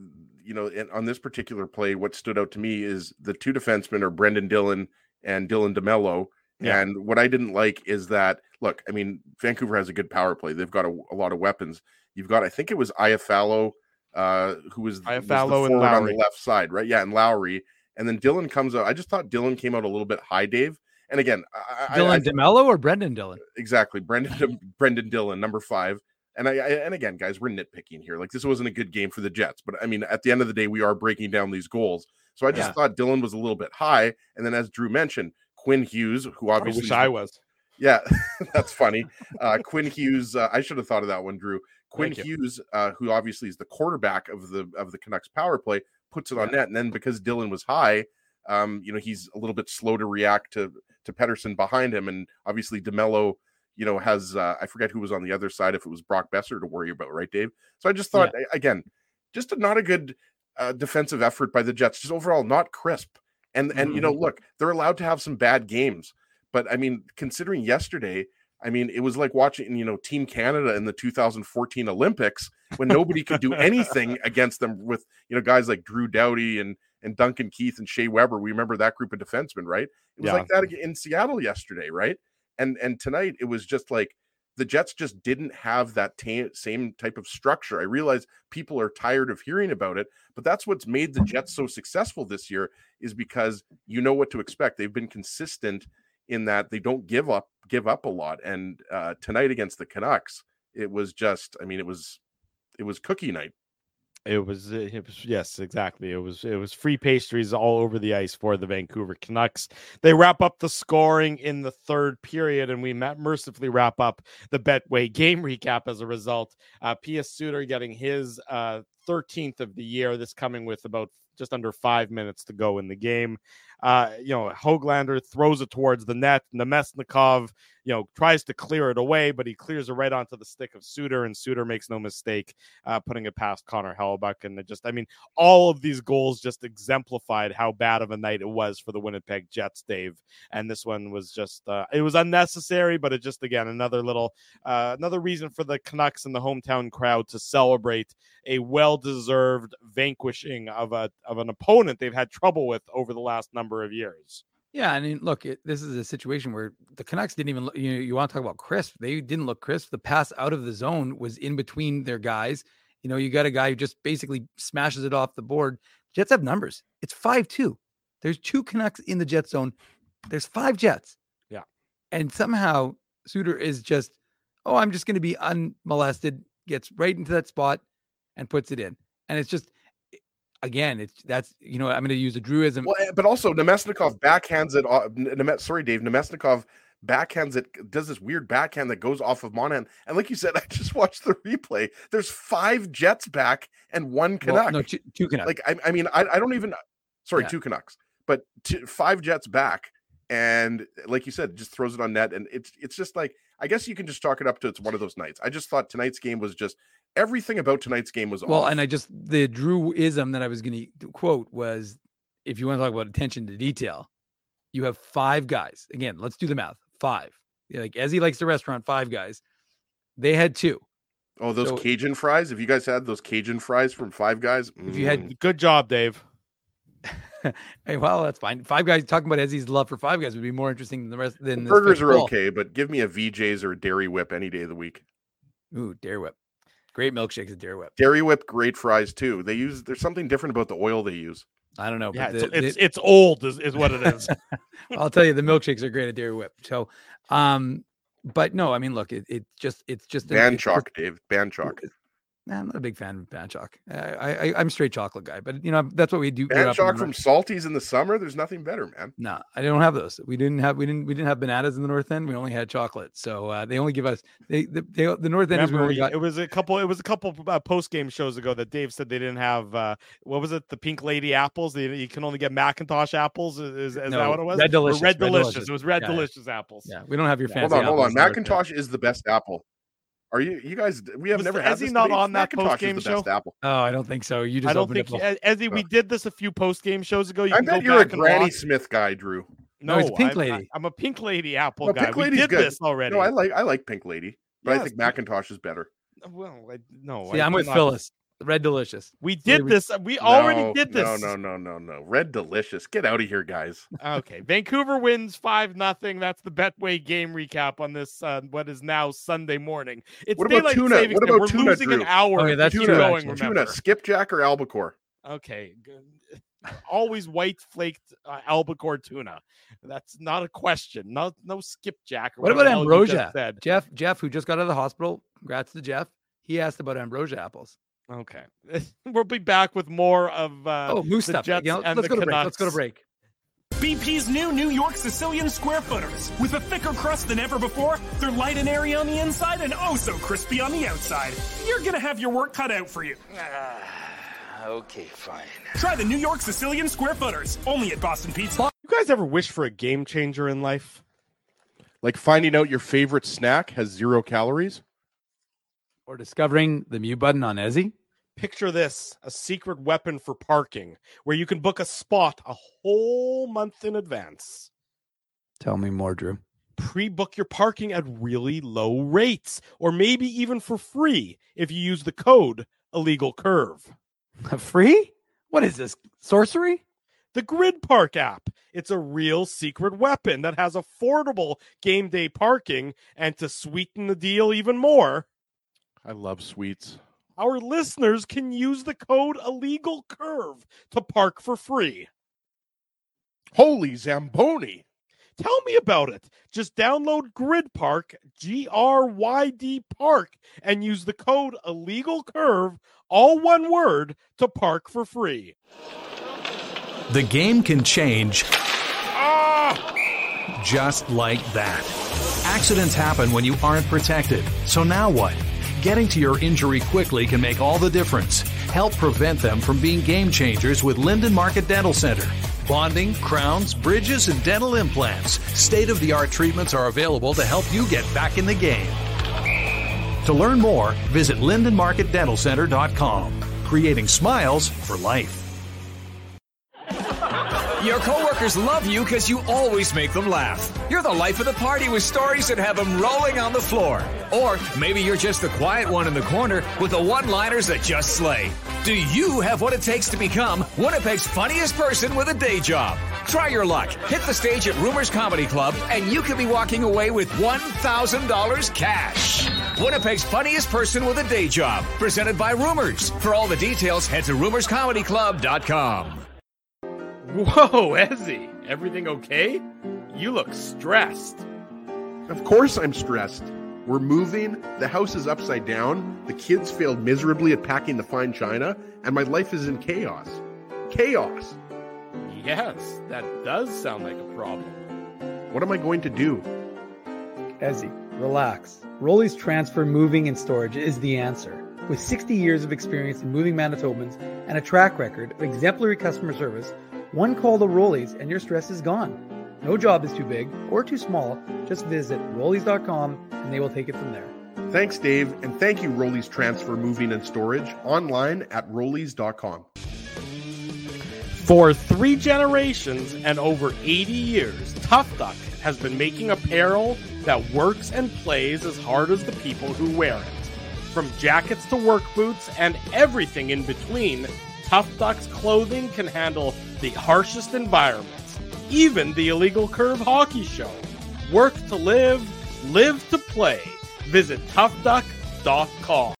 on this particular play, what stood out to me is the two defensemen are Brendan Dillon and Dylan DeMello. Yeah. And what I didn't like is that, look, I mean, Vancouver has a good power play. They've got a lot of weapons. You've got, I think it was Iafallo, who was the forward and on the left side, right? Yeah, and Lowry. And then Dillon comes out. I just thought Dillon came out a little bit high, Dave. And again, Dylan DeMello or Brendan Dillon? Exactly. Brendan Dillon, number 5. And and again, guys, we're nitpicking here. Like, this wasn't a good game for the Jets. But I mean, at the end of the day, we are breaking down these goals. So I just thought Dillon was a little bit high. And then as Drew mentioned, Quinn Hughes, who obviously... I wish I was. Yeah, that's funny. Quinn Hughes, I should have thought of that one, Drew. Quinn Hughes, who obviously is the quarterback of the Canucks power play, puts it on net. And then because Dillon was high, he's a little bit slow to react to to Pettersson behind him, and obviously DeMello, has I forget who was on the other side, if it was Brock Besser to worry about, right, Dave? So I just thought again, just not a good defensive effort by the Jets, just overall not crisp. And look, they're allowed to have some bad games, but I mean, considering yesterday, I mean, it was like watching, Team Canada in the 2014 Olympics when nobody could do anything against them with, guys like Drew Doughty and Duncan Keith and Shea Weber. We remember that group of defensemen, right? It was like that in Seattle yesterday, right? And tonight it was just like the Jets just didn't have that same type of structure. I realize people are tired of hearing about it, but that's what's made the Jets so successful this year, is because you know what to expect. They've been consistent in that they don't give up a lot. And tonight against the Canucks, it was just, I mean, it was cookie night. It was yes, exactly. It was free pastries all over the ice for the Vancouver Canucks. They wrap up the scoring in the third period, and we mercifully wrap up the Betway game recap as a result. P.S. Suter getting his 13th of the year, this coming with about just under 5 minutes to go in the game. Höglander throws it towards the net. Nemesnikov, tries to clear it away, but he clears it right onto the stick of Suter, and Suter makes no mistake putting it past Connor Hellebuyck. And all of these goals just exemplified how bad of a night it was for the Winnipeg Jets, Dave. And this one was just, it was unnecessary, but it just, again, another reason for the Canucks and the hometown crowd to celebrate a well-deserved vanquishing of an opponent they've had trouble with over the last number of years. Yeah, I mean, look, this is a situation where the Canucks didn't even, you want to talk about crisp. They didn't look crisp. The pass out of the zone was in between their guys. You got a guy who just basically smashes it off the board. Jets have numbers. It's 5-2. There's 2 Canucks in the Jet zone. There's 5 Jets. Yeah. And somehow Suter is just, I'm just going to be unmolested, gets right into that spot and puts it in. And it's just, again, I'm going to use a Drewism. Well, but also Nemesnikov backhands it. Sorry, Dave. Nemesnikov backhands it, does this weird backhand that goes off of Monahan. And like you said, I just watched the replay. There's 5 Jets back and 1 Canuck. Well, no, 2 Canucks. Like, I mean, I don't even. Sorry, 2 Canucks, but 5 Jets back, and like you said, just throws it on net, and it's just like, I guess you can just chalk it up to it's one of those nights. I just thought tonight's game was just. Everything about tonight's game was well, off. And the Drewism that I was going to quote was, if you want to talk about attention to detail, you have 5 guys. Again, let's do the math. 5. Like, as he likes the restaurant, 5 guys. They had 2. Oh, those Cajun fries. If you guys had those Cajun fries from 5 Guys, if you had, good job, Dave. Hey, well, that's fine. 5 Guys talking about Ezzy's love for 5 Guys would be more interesting than the rest. Than the burgers are okay, but give me a VJ's or a Dairy Whip any day of the week. Ooh, Dairy Whip. Great milkshakes at Dairy Whip. Dairy Whip, great fries too. There's something different about the oil they use. I don't know. Yeah, but it's old is what it is. I'll tell you, the milkshakes are great at Dairy Whip. So, but no, I mean, look, it's just Banchock, Dave. Banchock. I'm not a big fan of Banchock. I'm a straight chocolate guy, but that's what we do. Banchock from Salties in the summer. There's nothing better, man. No, I don't have those. We didn't have bananas in the North End. We only had chocolate. So they only give us the North End. Remember, it was a couple post game shows ago that Dave said they didn't have what was it? The Pink Lady apples. You can only get Macintosh apples. Is that what it was? Red Delicious. Red Delicious. It was Red Delicious apples. Yeah, we don't have your fancy. Hold on. Macintosh is the best apple. Are you guys? We have never had this. Is he not on that post game show? Apple. Oh, I don't think so. You just. I don't think Ezzy. We did this a few post game shows ago. I bet you're a Granny Smith guy, Drew. No, it's Pink Lady. I'm a Pink Lady apple guy. Pink we Lady's did good. this already. No, I like Pink Lady, but I think Macintosh is better. Well, no. See, I'm with Phyllis. Red Delicious. We did this. We already did this. No. Red Delicious. Get out of here, guys. Okay. Vancouver wins 5-0. That's the Betway game recap on this, what is now Sunday morning. It's what about tuna? What about We're tuna, losing Drew? an hour. Okay, that's tuna true, going. Tuna, skipjack or albacore? Okay. Always white flaked albacore tuna. That's not a question. No skipjack. What about ambrosia? Jeff, who just got out of the hospital. Congrats to Jeff. He asked about ambrosia apples. Okay. We'll be back with more of moose stuff. Jets let's go to break. BP's New York Sicilian Square Footers. With a thicker crust than ever before, they're light and airy on the inside and oh so crispy on the outside. You're gonna have your work cut out for you. Okay, fine. Try the New York Sicilian Square Footers, only at Boston Pizza. You guys ever wish for a game changer in life? Like finding out your favorite snack has 0 calories? Or discovering the mute button on Ezzy? Picture this, a secret weapon for parking where you can book a spot a whole month in advance. Tell me more, Drew. Pre-book your parking at really low rates, or maybe even for free if you use the code IllegalCurve. Free? What is this? Sorcery? The Grid Park app. It's a real secret weapon that has affordable game day parking, and to sweeten the deal even more, I love sweets. our listeners can use the code IllegalCurve to park for free. Holy Zamboni. Tell me about it. Just download Grid Park, GRYD Park, and use the code IllegalCurve, all one word, to park for free. The game can change just like that. Accidents happen when you aren't protected. So now what? Getting to your injury quickly can make all the difference. Help prevent them from being game changers with Linden Market Dental Center. Bonding, crowns, bridges, and dental implants. State-of-the-art treatments are available to help you get back in the game. To learn more, visit LindenMarketDentalCenter.com. Creating smiles for life. Your coworkers love you because you always make them laugh. You're the life of the party with stories that have them rolling on the floor. Or maybe you're just the quiet one in the corner with the one-liners that just slay. Do you have what it takes to become Winnipeg's funniest person with a day job? Try your luck. Hit the stage at Rumors Comedy Club, and you could be walking away with $1,000 cash. Winnipeg's funniest person with a day job. Presented by Rumors. For all the details, head to rumorscomedyclub.com. Whoa, Ezzy, everything okay? You look stressed. Of course I'm stressed. We're moving, the house is upside down, the kids failed miserably at packing the fine china, and my life is in chaos. Chaos! Yes, that does sound like a problem. What am I going to do? Ezzy, relax. Rolly's Transfer Moving and Storage is the answer. With 60 years of experience in moving Manitobans and a track record of exemplary customer service, one call to Rolly's and your stress is gone. No job is too big or too small. Just visit Rollies.com and they will take it from there. Thanks, Dave, and thank you, Rollies Transfer Moving and Storage, online at Rollies.com. For 3 generations and over 80 years, Tough Duck has been making apparel that works and plays as hard as the people who wear it. From jackets to work boots and everything in between, Tough Duck's clothing can handle the harshest environments, even the Illegal Curve Hockey Show. Work to live, live to play. Visit toughduck.com.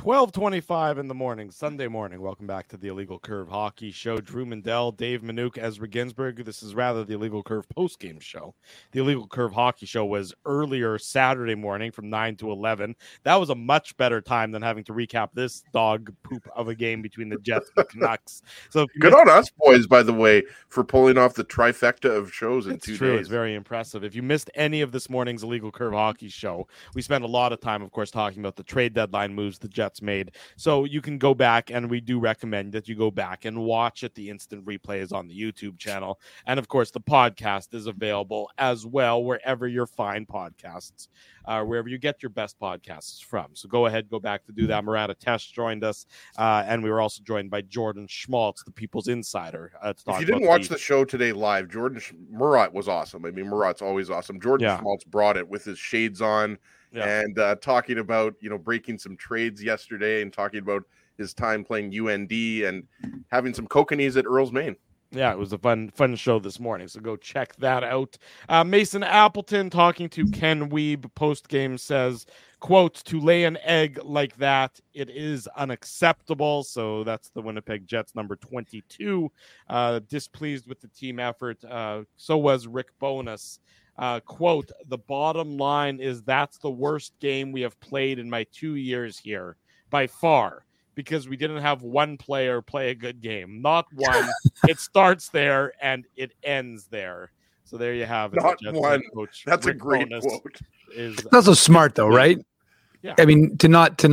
12:25 in the morning, Sunday morning. Welcome back to the Illegal Curve Hockey Show. Drew Mandel, Dave Minuk, Ezra Ginsburg. This is rather the Illegal Curve postgame show. The Illegal Curve Hockey Show was earlier Saturday morning from 9 to 11. That was a much better time than having to recap this dog poop of a game between the Jets and the Canucks. So Good on us, boys, by the way, for pulling off the trifecta of shows in 2 days. It's very impressive. If you missed any of this morning's Illegal Curve Hockey Show, we spent a lot of time, of course, talking about the trade deadline moves the Jets made. So you can go back, and we do recommend that you go back and watch it. The instant replay is on the YouTube channel. And, of course, the podcast is available as well wherever you find podcasts, wherever you get your best podcasts from. So go ahead, go back to do that. Murata Tesh joined us, and we were also joined by Jordan Schmaltz, the People's Insider. If you didn't watch the show today live, Murat was awesome. I mean, Murat's always awesome. Jordan Schmaltz brought it with his shades on. Yeah. And talking about, breaking some trades yesterday and talking about his time playing UND and having some kokanee at Earl's Main. Yeah, it was a fun show this morning, so go check that out. Mason Appleton talking to Ken Wiebe post-game says, quote, "To lay an egg like that, it is unacceptable." So that's the Winnipeg Jets number 22. Displeased with the team effort. So was Rick Bowness. Quote, "The bottom line is that's the worst game we have played in my 2 years here by far, because we didn't have one player play a good game. Not one. It starts there and it ends there." So there you have it. Not one. Coach that's Rick a great Bowness quote. That's also smart though, right? Yeah. I mean, to not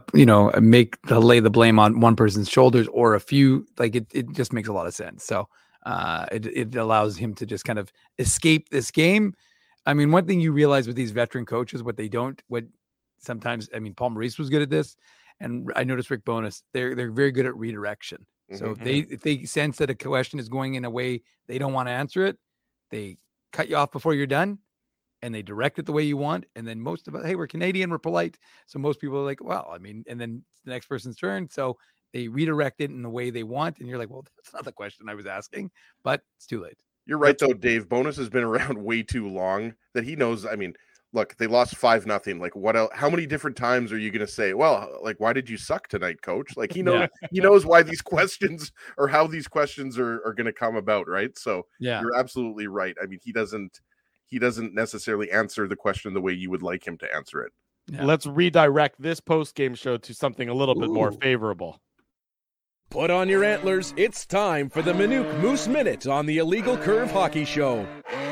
lay the blame on one person's shoulders or a few, like it just makes a lot of sense. So It allows him to just kind of escape this game. I mean, one thing you realize with these veteran coaches, what sometimes, I mean, Paul Maurice was good at this, and I noticed Rick Bowness, they're very good at redirection. So if they sense that a question is going in a way they don't want to answer it, they cut you off before you're done, and they direct it the way you want. And then hey, we're Canadian, we're polite. So most people are like, well, I mean, and then it's the next person's turn. So they redirect it in the way they want. And you're like, well, that's not the question I was asking, but it's too late. You're right, though, Dave. Bowness has been around way too long that he knows. I mean, look, they lost 5-0. Like, what else? How many different times are you going to say, well, like, why did you suck tonight, coach? Like, he knows, he knows why these questions or how these questions are going to come about. Right. So you're absolutely right. I mean, he doesn't necessarily answer the question the way you would like him to answer it. Yeah. Let's redirect this post-game show to something a little bit more favorable. Put on your antlers. It's time for the Minuk Moose Minute on the Illegal Curve Hockey Show.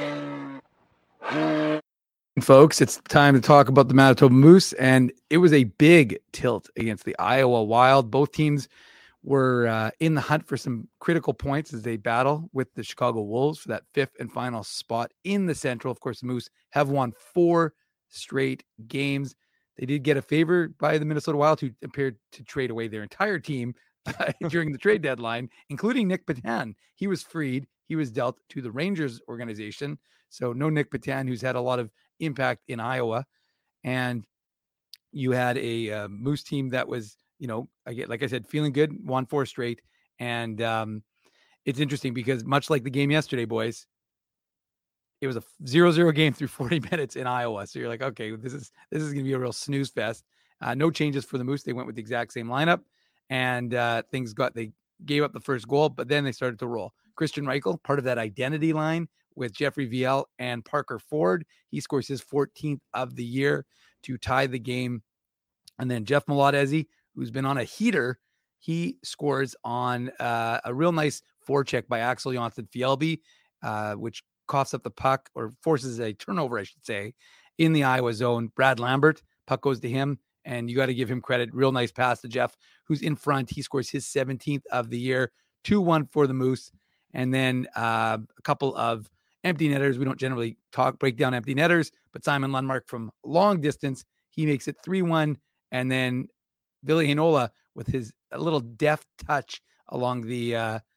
Folks, it's time to talk about the Manitoba Moose, and it was a big tilt against the Iowa Wild. Both teams were in the hunt for some critical points as they battle with the Chicago Wolves for that 5th and final spot in the Central. Of course, the Moose have won 4 straight games. They did get a favor by the Minnesota Wild, who appeared to trade away their entire team during the trade deadline, including Nick Petan. He was freed. He was dealt to the Rangers organization. So no Nick Petan, who's had a lot of impact in Iowa. And you had a Moose team that was, like I said, feeling good, won 4 straight. And it's interesting because much like the game yesterday, boys, it was a 0-0 game through 40 minutes in Iowa. So you're like, okay, this is going to be a real snooze fest. No changes for the Moose. They went with the exact same lineup. And they gave up the first goal, but then they started to roll. Christian Reichel, part of that identity line with Jeffrey Viel and Parker Ford. He scores his 14th of the year to tie the game. And then Jeff Malotezi, who's been on a heater, he scores on a real nice forecheck by Axel Jonsson-Fjällby, which coughs up the puck or forces a turnover, I should say, in the Iowa zone. Brad Lambert, puck goes to him. And you got to give him credit. Real nice pass to Jeff, who's in front. He scores his 17th of the year, 2-1 for the Moose. And then a couple of empty netters. We don't generally break down empty netters, but Simon Lundmark from long distance, he makes it 3-1. And then Ville Heinola with his a little deft touch along the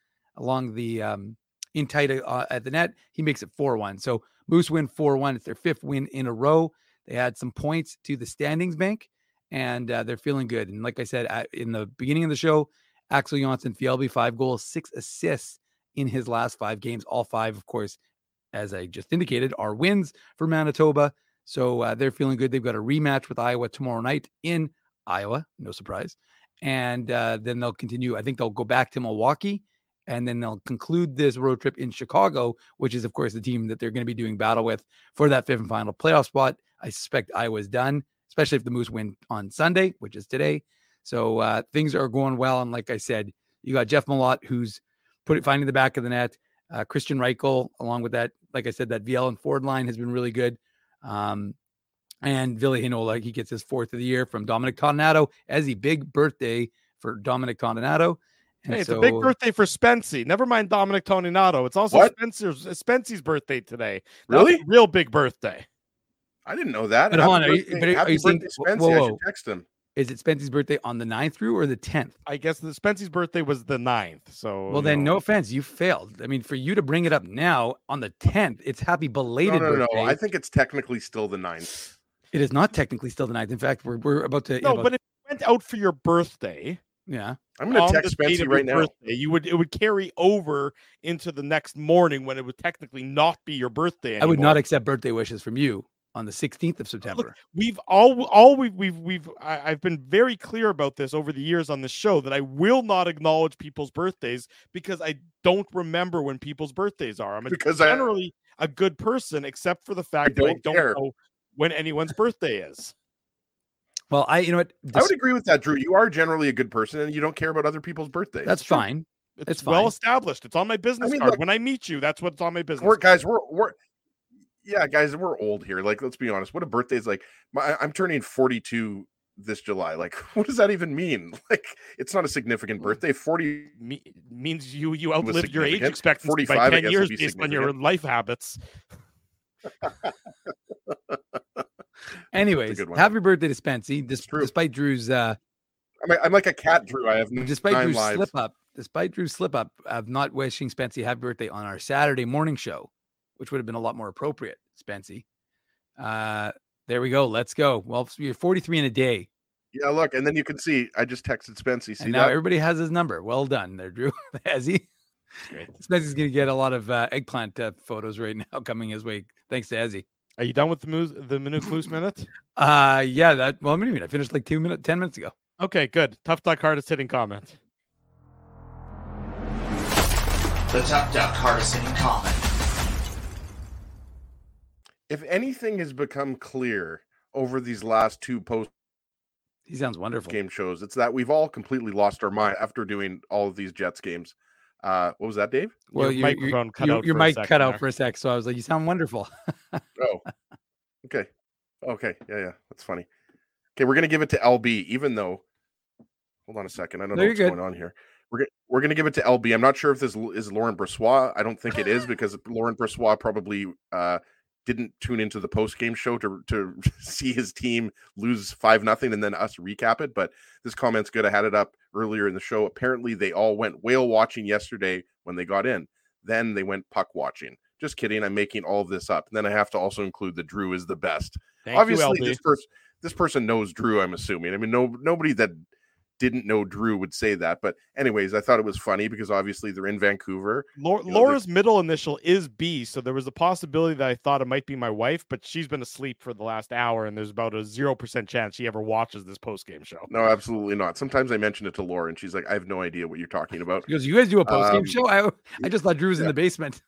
in tight at the net, he makes it 4-1. So Moose win 4-1. It's their 5th win in a row. They add some points to the standings bank. And they're feeling good. And like I said, in the beginning of the show, Axel Jonsson-Fjällby, 5 goals, 6 assists in his last 5 games. All 5, of course, as I just indicated, are wins for Manitoba. So they're feeling good. They've got a rematch with Iowa tomorrow night in Iowa. No surprise. And then they'll continue. I think they'll go back to Milwaukee. And then they'll conclude this road trip in Chicago, which is, of course, the team that they're going to be doing battle with for that 5th and final playoff spot. I suspect Iowa's done, especially if the Moose win on Sunday, which is today. So things are going well. And like I said, you got Jeff Malott, who's finding the back of the net. Christian Reichel, along with that, like I said, that VL and Ford line has been really good. And Ville Heinola, he gets his 4th of the year from Dominic Toninato. Ezzy, big birthday for Dominic Toninato. And hey, it's a big birthday for Spency. Never mind Dominic Toninato. It's also Spency's birthday today. Really? That's a real big birthday. I didn't know that. But hold on, are you saying, Spency? I should text him. Is it Spency's birthday on the 9th through or the 10th? I guess the Spency's birthday was the 9th. So well, then no offense, you failed. I mean, for you to bring it up now on the 10th, it's happy belated birthday. No. I think it's technically still the 9th. It is not technically still the 9th. In fact, we're about to. No, but if you went out for your birthday, yeah, I'm going to text Spency right now. Birthday, it would carry over into the next morning when it would technically not be your birthday anymore. I would not accept birthday wishes from you on the 16th of September. Look, I've been very clear about this over the years on this show that I will not acknowledge people's birthdays because I don't remember when people's birthdays are. I'm generally a good person, except for the fact that I don't know when anyone's birthday is. Well, I would agree with that, Drew. You are generally a good person and you don't care about other people's birthdays. That's fine. It's well established. It's on my business card. When I meet you, that's what's on my business card. Guys, we're old here. Like, let's be honest. What a birthday is like. I'm turning 42 this July. Like, what does that even mean? Like, it's not a significant birthday. 40 means you outlived your age significant. expectancy 45, by I 10 guess, years would be based on your significant. life habits. Anyways, good one. happy birthday to Spency. true. Despite Drew's I'm like a cat, Drew. I have despite 9 Drew's lives. slip up of not wishing Spency happy birthday on our Saturday morning show, which would have been a lot more appropriate, Spency. There we go. Let's go. Well, you're 43 in a day. Yeah, look, and then you can see I just texted Spency. See And now that? everybody has his number. Well done there, Drew. Has he? Spency's going to get a lot of eggplant photos right now coming his way. Thanks to Ezzy. Are you done with the Minute Moose Minute? Yeah, that. Well, what do you mean? I finished like 10 minutes ago. Okay, good. Tough Duck hardest hitting comment. The Tough Duck hardest hitting comment. If anything has become clear over these last 2 post He sounds wonderful. game shows, it's that we've all completely lost our mind after doing all of these Jets games. What was that, Dave? Well, Your microphone cut out your for a mic second cut out there. for a sec, so I was like, "You sound wonderful." Oh, okay. Yeah, that's funny. Okay, we're gonna give it to LB, even though. Hold on a second. I don't No, know you're what's good. going on here. We're gonna give it to LB. I'm not sure if this is Laurent Brossois. I don't think it is because Laurent Brossois probably didn't tune into the post game show to see his team lose 5-0 and then us recap it. But this comment's good. I had it up earlier in the show. Apparently, they all went whale watching yesterday when they got in. Then they went puck watching. Just kidding. I'm making all of this up. And then I have to also include the Drew is the best. Thank Obviously, you, LB. this person knows Drew, I'm assuming. I mean, nobody that didn't know Drew would say that. But anyways, I thought it was funny because obviously they're in Vancouver. Laura's middle initial is B, so there was a possibility that I thought it might be my wife, but she's been asleep for the last hour, and there's about a 0% chance she ever watches this post-game show. No, absolutely not. Sometimes I mention it to Laura, and she's like, I have no idea what you're talking about. Because you guys do a post game show. I just thought Drew was in the basement.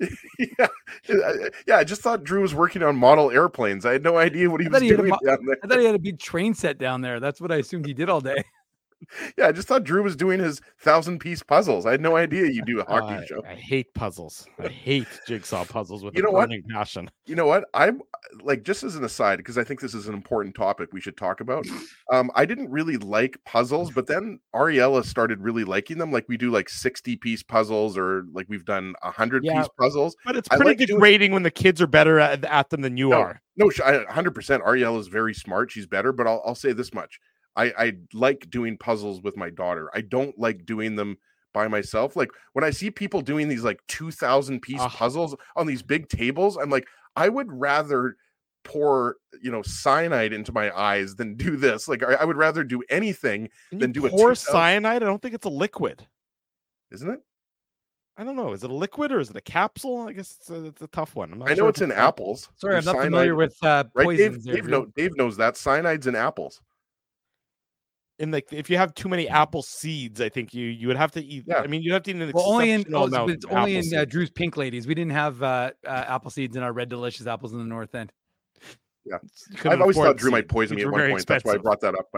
Yeah, I just thought Drew was working on model airplanes. I had no idea what he was doing down there. I thought he had a big train set down there. That's what I assumed he did all day. Yeah, I just thought Drew was doing his 1,000-piece puzzles. I had no idea you do a hockey show. I hate puzzles. I hate jigsaw puzzles with You know a what? burning passion. You know what? I'm like, just as an aside, because I think this is an important topic we should talk about. I didn't really like puzzles, but then Ariella started really liking them. Like we do like 60-piece puzzles, or like we've done 100-piece puzzles. But it's I pretty like degrading when the kids are better at them than you are. No, 100%. Ariella is very smart. She's better, but I'll say this much. I like doing puzzles with my daughter. I don't like doing them by myself. Like when I see people doing these like 2,000-piece puzzles on these big tables, I'm like, I would rather pour cyanide into my eyes than do this. Like I would rather do anything than do pour cyanide. I don't think it's a liquid, isn't it? I don't know. Is it a liquid or is it a capsule? I guess it's a tough one. I know it's in apples. Sorry, I'm There's not familiar with poisons. Right, Dave knows that cyanide's in apples. And like, if you have too many apple seeds, I think you would have to eat. Yeah. I mean, you'd have to eat an only in only in Drew's Pink Ladies. We didn't have apple seeds in our Red Delicious apples in the North End. Yeah, I've always thought Drew might poison me at one point. Expensive. That's why I brought that up. But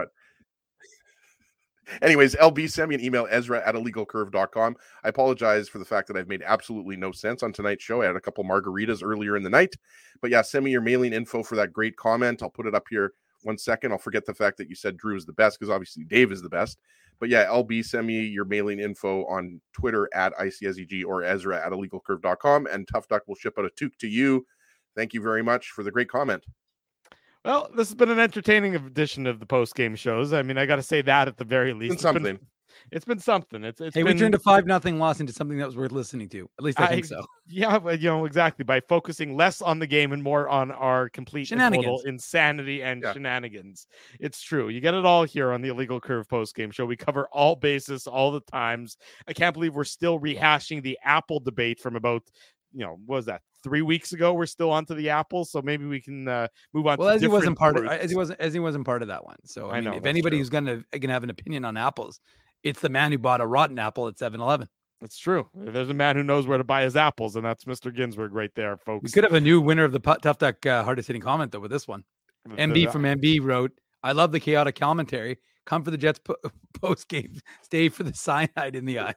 anyways, LB, send me an email, Ezra@illegalcurve.com. I apologize for the fact that I've made absolutely no sense on tonight's show. I had a couple margaritas earlier in the night. But yeah, send me your mailing info for that great comment. I'll put it up here. 1 second. I'll forget the fact that you said Drew is the best, because obviously Dave is the best. But yeah, LB, send me your mailing info on Twitter @ICSEG or Ezra@illegalcurve.com, and Tough Duck will ship out a toque to you. Thank you very much for the great comment. Well, this has been an entertaining edition of the post-game shows. I mean, I got to say that at the very least. It's been something. We turned a 5-0 loss into something that was worth listening to. At least I think so. Yeah, exactly. By focusing less on the game and more on our complete and total insanity and shenanigans. It's true. You get it all here on the Illegal Curve post-game show. We cover all bases all the times. I can't believe we're still rehashing the Apple debate from about, what was that, 3 weeks ago? We're still onto the Apple, so maybe we can move on. Well, as he wasn't part of that one. So I mean, if anybody who's gonna have an opinion on apples, it's the man who bought a rotten apple at 7-Eleven. It's true. If there's a man who knows where to buy his apples, and that's Mr. Ginsburg right there, folks. We could have a new winner of the Tough Duck hardest hitting comment though with this one. MB from MB wrote, "I love the chaotic commentary. Come for the Jets post game. Stay for the cyanide in the eyes."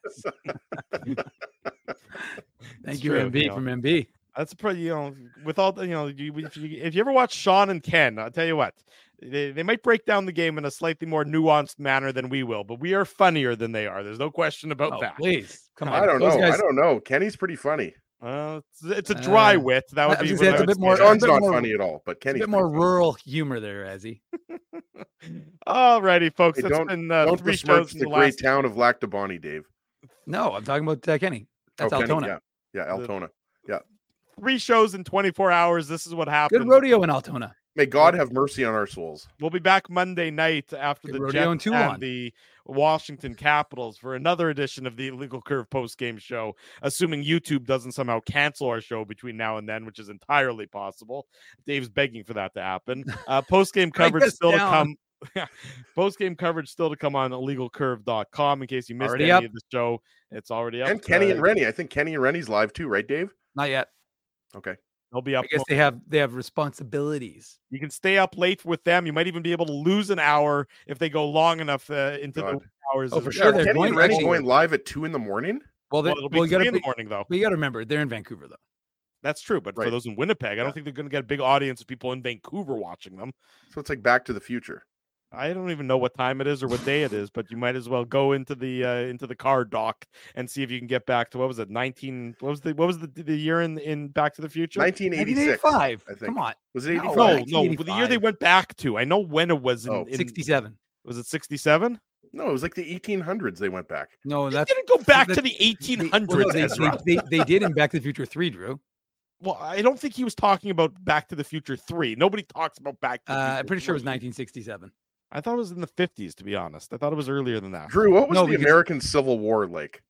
Thank you, MB from MB. That's pretty, with all the, if you ever watch Sean and Ken, I'll tell you what, They might break down the game in a slightly more nuanced manner than we will, but we are funnier than they are. There's no question about that. Please, come on. I don't know. Guys... I don't know. Kenny's pretty funny. It's a dry wit. That would be. It's a bit more. John's not funny at all, but Kenny's a bit more rural humor there, Ezzy. Alrighty, folks. Hey, It's don't been don't three besmirch shows in the the great last. town of Lactabani, Dave. No, I'm talking about Kenny. That's Kenny, Altona. Yeah, Altona. Yeah. 3 shows in 24 hours. This is what happened. Good rodeo in Altona. May God have mercy on our souls. We'll be back Monday night after Good the rodeo Jets in and Toulon. the Washington Capitals for another edition of the Illegal Curve post-game show, assuming YouTube doesn't somehow cancel our show between now and then, which is entirely possible. Dave's begging for that to happen. Post-game coverage still to come. Post-game coverage still to come on illegalcurve.com in case you missed any of the show. It's already up. And Kenny and Rennie. I think Kenny and Rennie's live too, right, Dave? Not yet. Okay. They'll be up. I guess they have responsibilities. You can stay up late with them. You might even be able to lose an hour if they go long enough into the hours. Oh, of for the sure. show. Kenny and Rennie going live at 2 a.m. Well, it'll be 3 in the morning, though. We got to remember, they're in Vancouver, though. That's true. But for those in Winnipeg, I don't think they're going to get a big audience of people in Vancouver watching them. So it's like Back to the Future. I don't even know what time it is or what day it is, but you might as well go into the car dock and see if you can get back to what was it? What was the year in Back to the Future? 1986. 1985. I think. Come on. Was it 85? No, the year they went back to. I know when it was in 67. Was it 67? No, it was like the 1800s they went back. No, they didn't go back to the 1800s. They did in Back to the Future 3, Drew. Well, I don't think he was talking about Back to the Future 3. Nobody talks about Back to the Future I'm pretty sure it was 3. 1967. I thought it was in the 50s, to be honest. I thought it was earlier than that. Drew, what was the American Civil War like?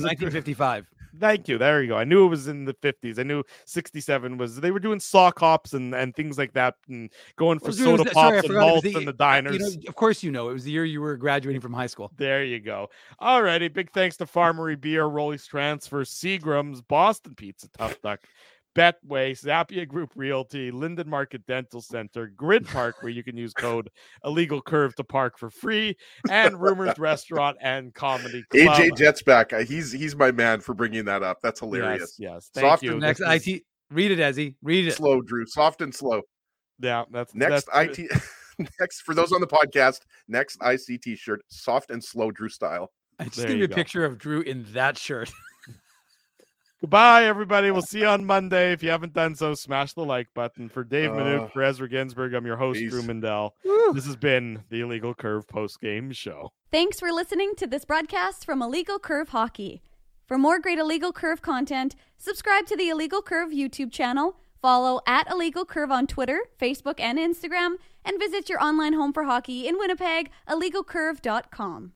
1955. Thank you. There you go. I knew it was in the 50s. I knew 67 was. They were doing sock hops and things like that, and going for soda pops and malts in the diners. Of course, it was the year you were graduating from high school. There you go. All righty. Big thanks to Farmery Beer, Rollies Transfer, Seagram's, Boston Pizza, Tough Duck, Betway, Zappia Group Realty, Linden Market Dental Center, Grid Park, where you can use code Illegal Curve to park for free, and Rumors Restaurant and Comedy Club. AJ Jet's back. He's my man for bringing that up. That's hilarious. Yes. Thank you. Next IT. Read it, Ezzy. Read it. Slow, Drew. Soft and slow. Yeah, that's next that's IT. Next, for those on the podcast, next IC shirt, soft and slow, Drew style. I just give you a picture of Drew in that shirt. Goodbye, everybody. We'll see you on Monday. If you haven't done so, smash the like button. For Dave Minuk, for Ezra Ginsburg, I'm your host, Drew Mindell. This has been the Illegal Curve post-game show. Thanks for listening to this broadcast from Illegal Curve Hockey. For more great Illegal Curve content, subscribe to the Illegal Curve YouTube channel, follow at Illegal Curve on Twitter, Facebook, and Instagram, and visit your online home for hockey in Winnipeg, illegalcurve.com.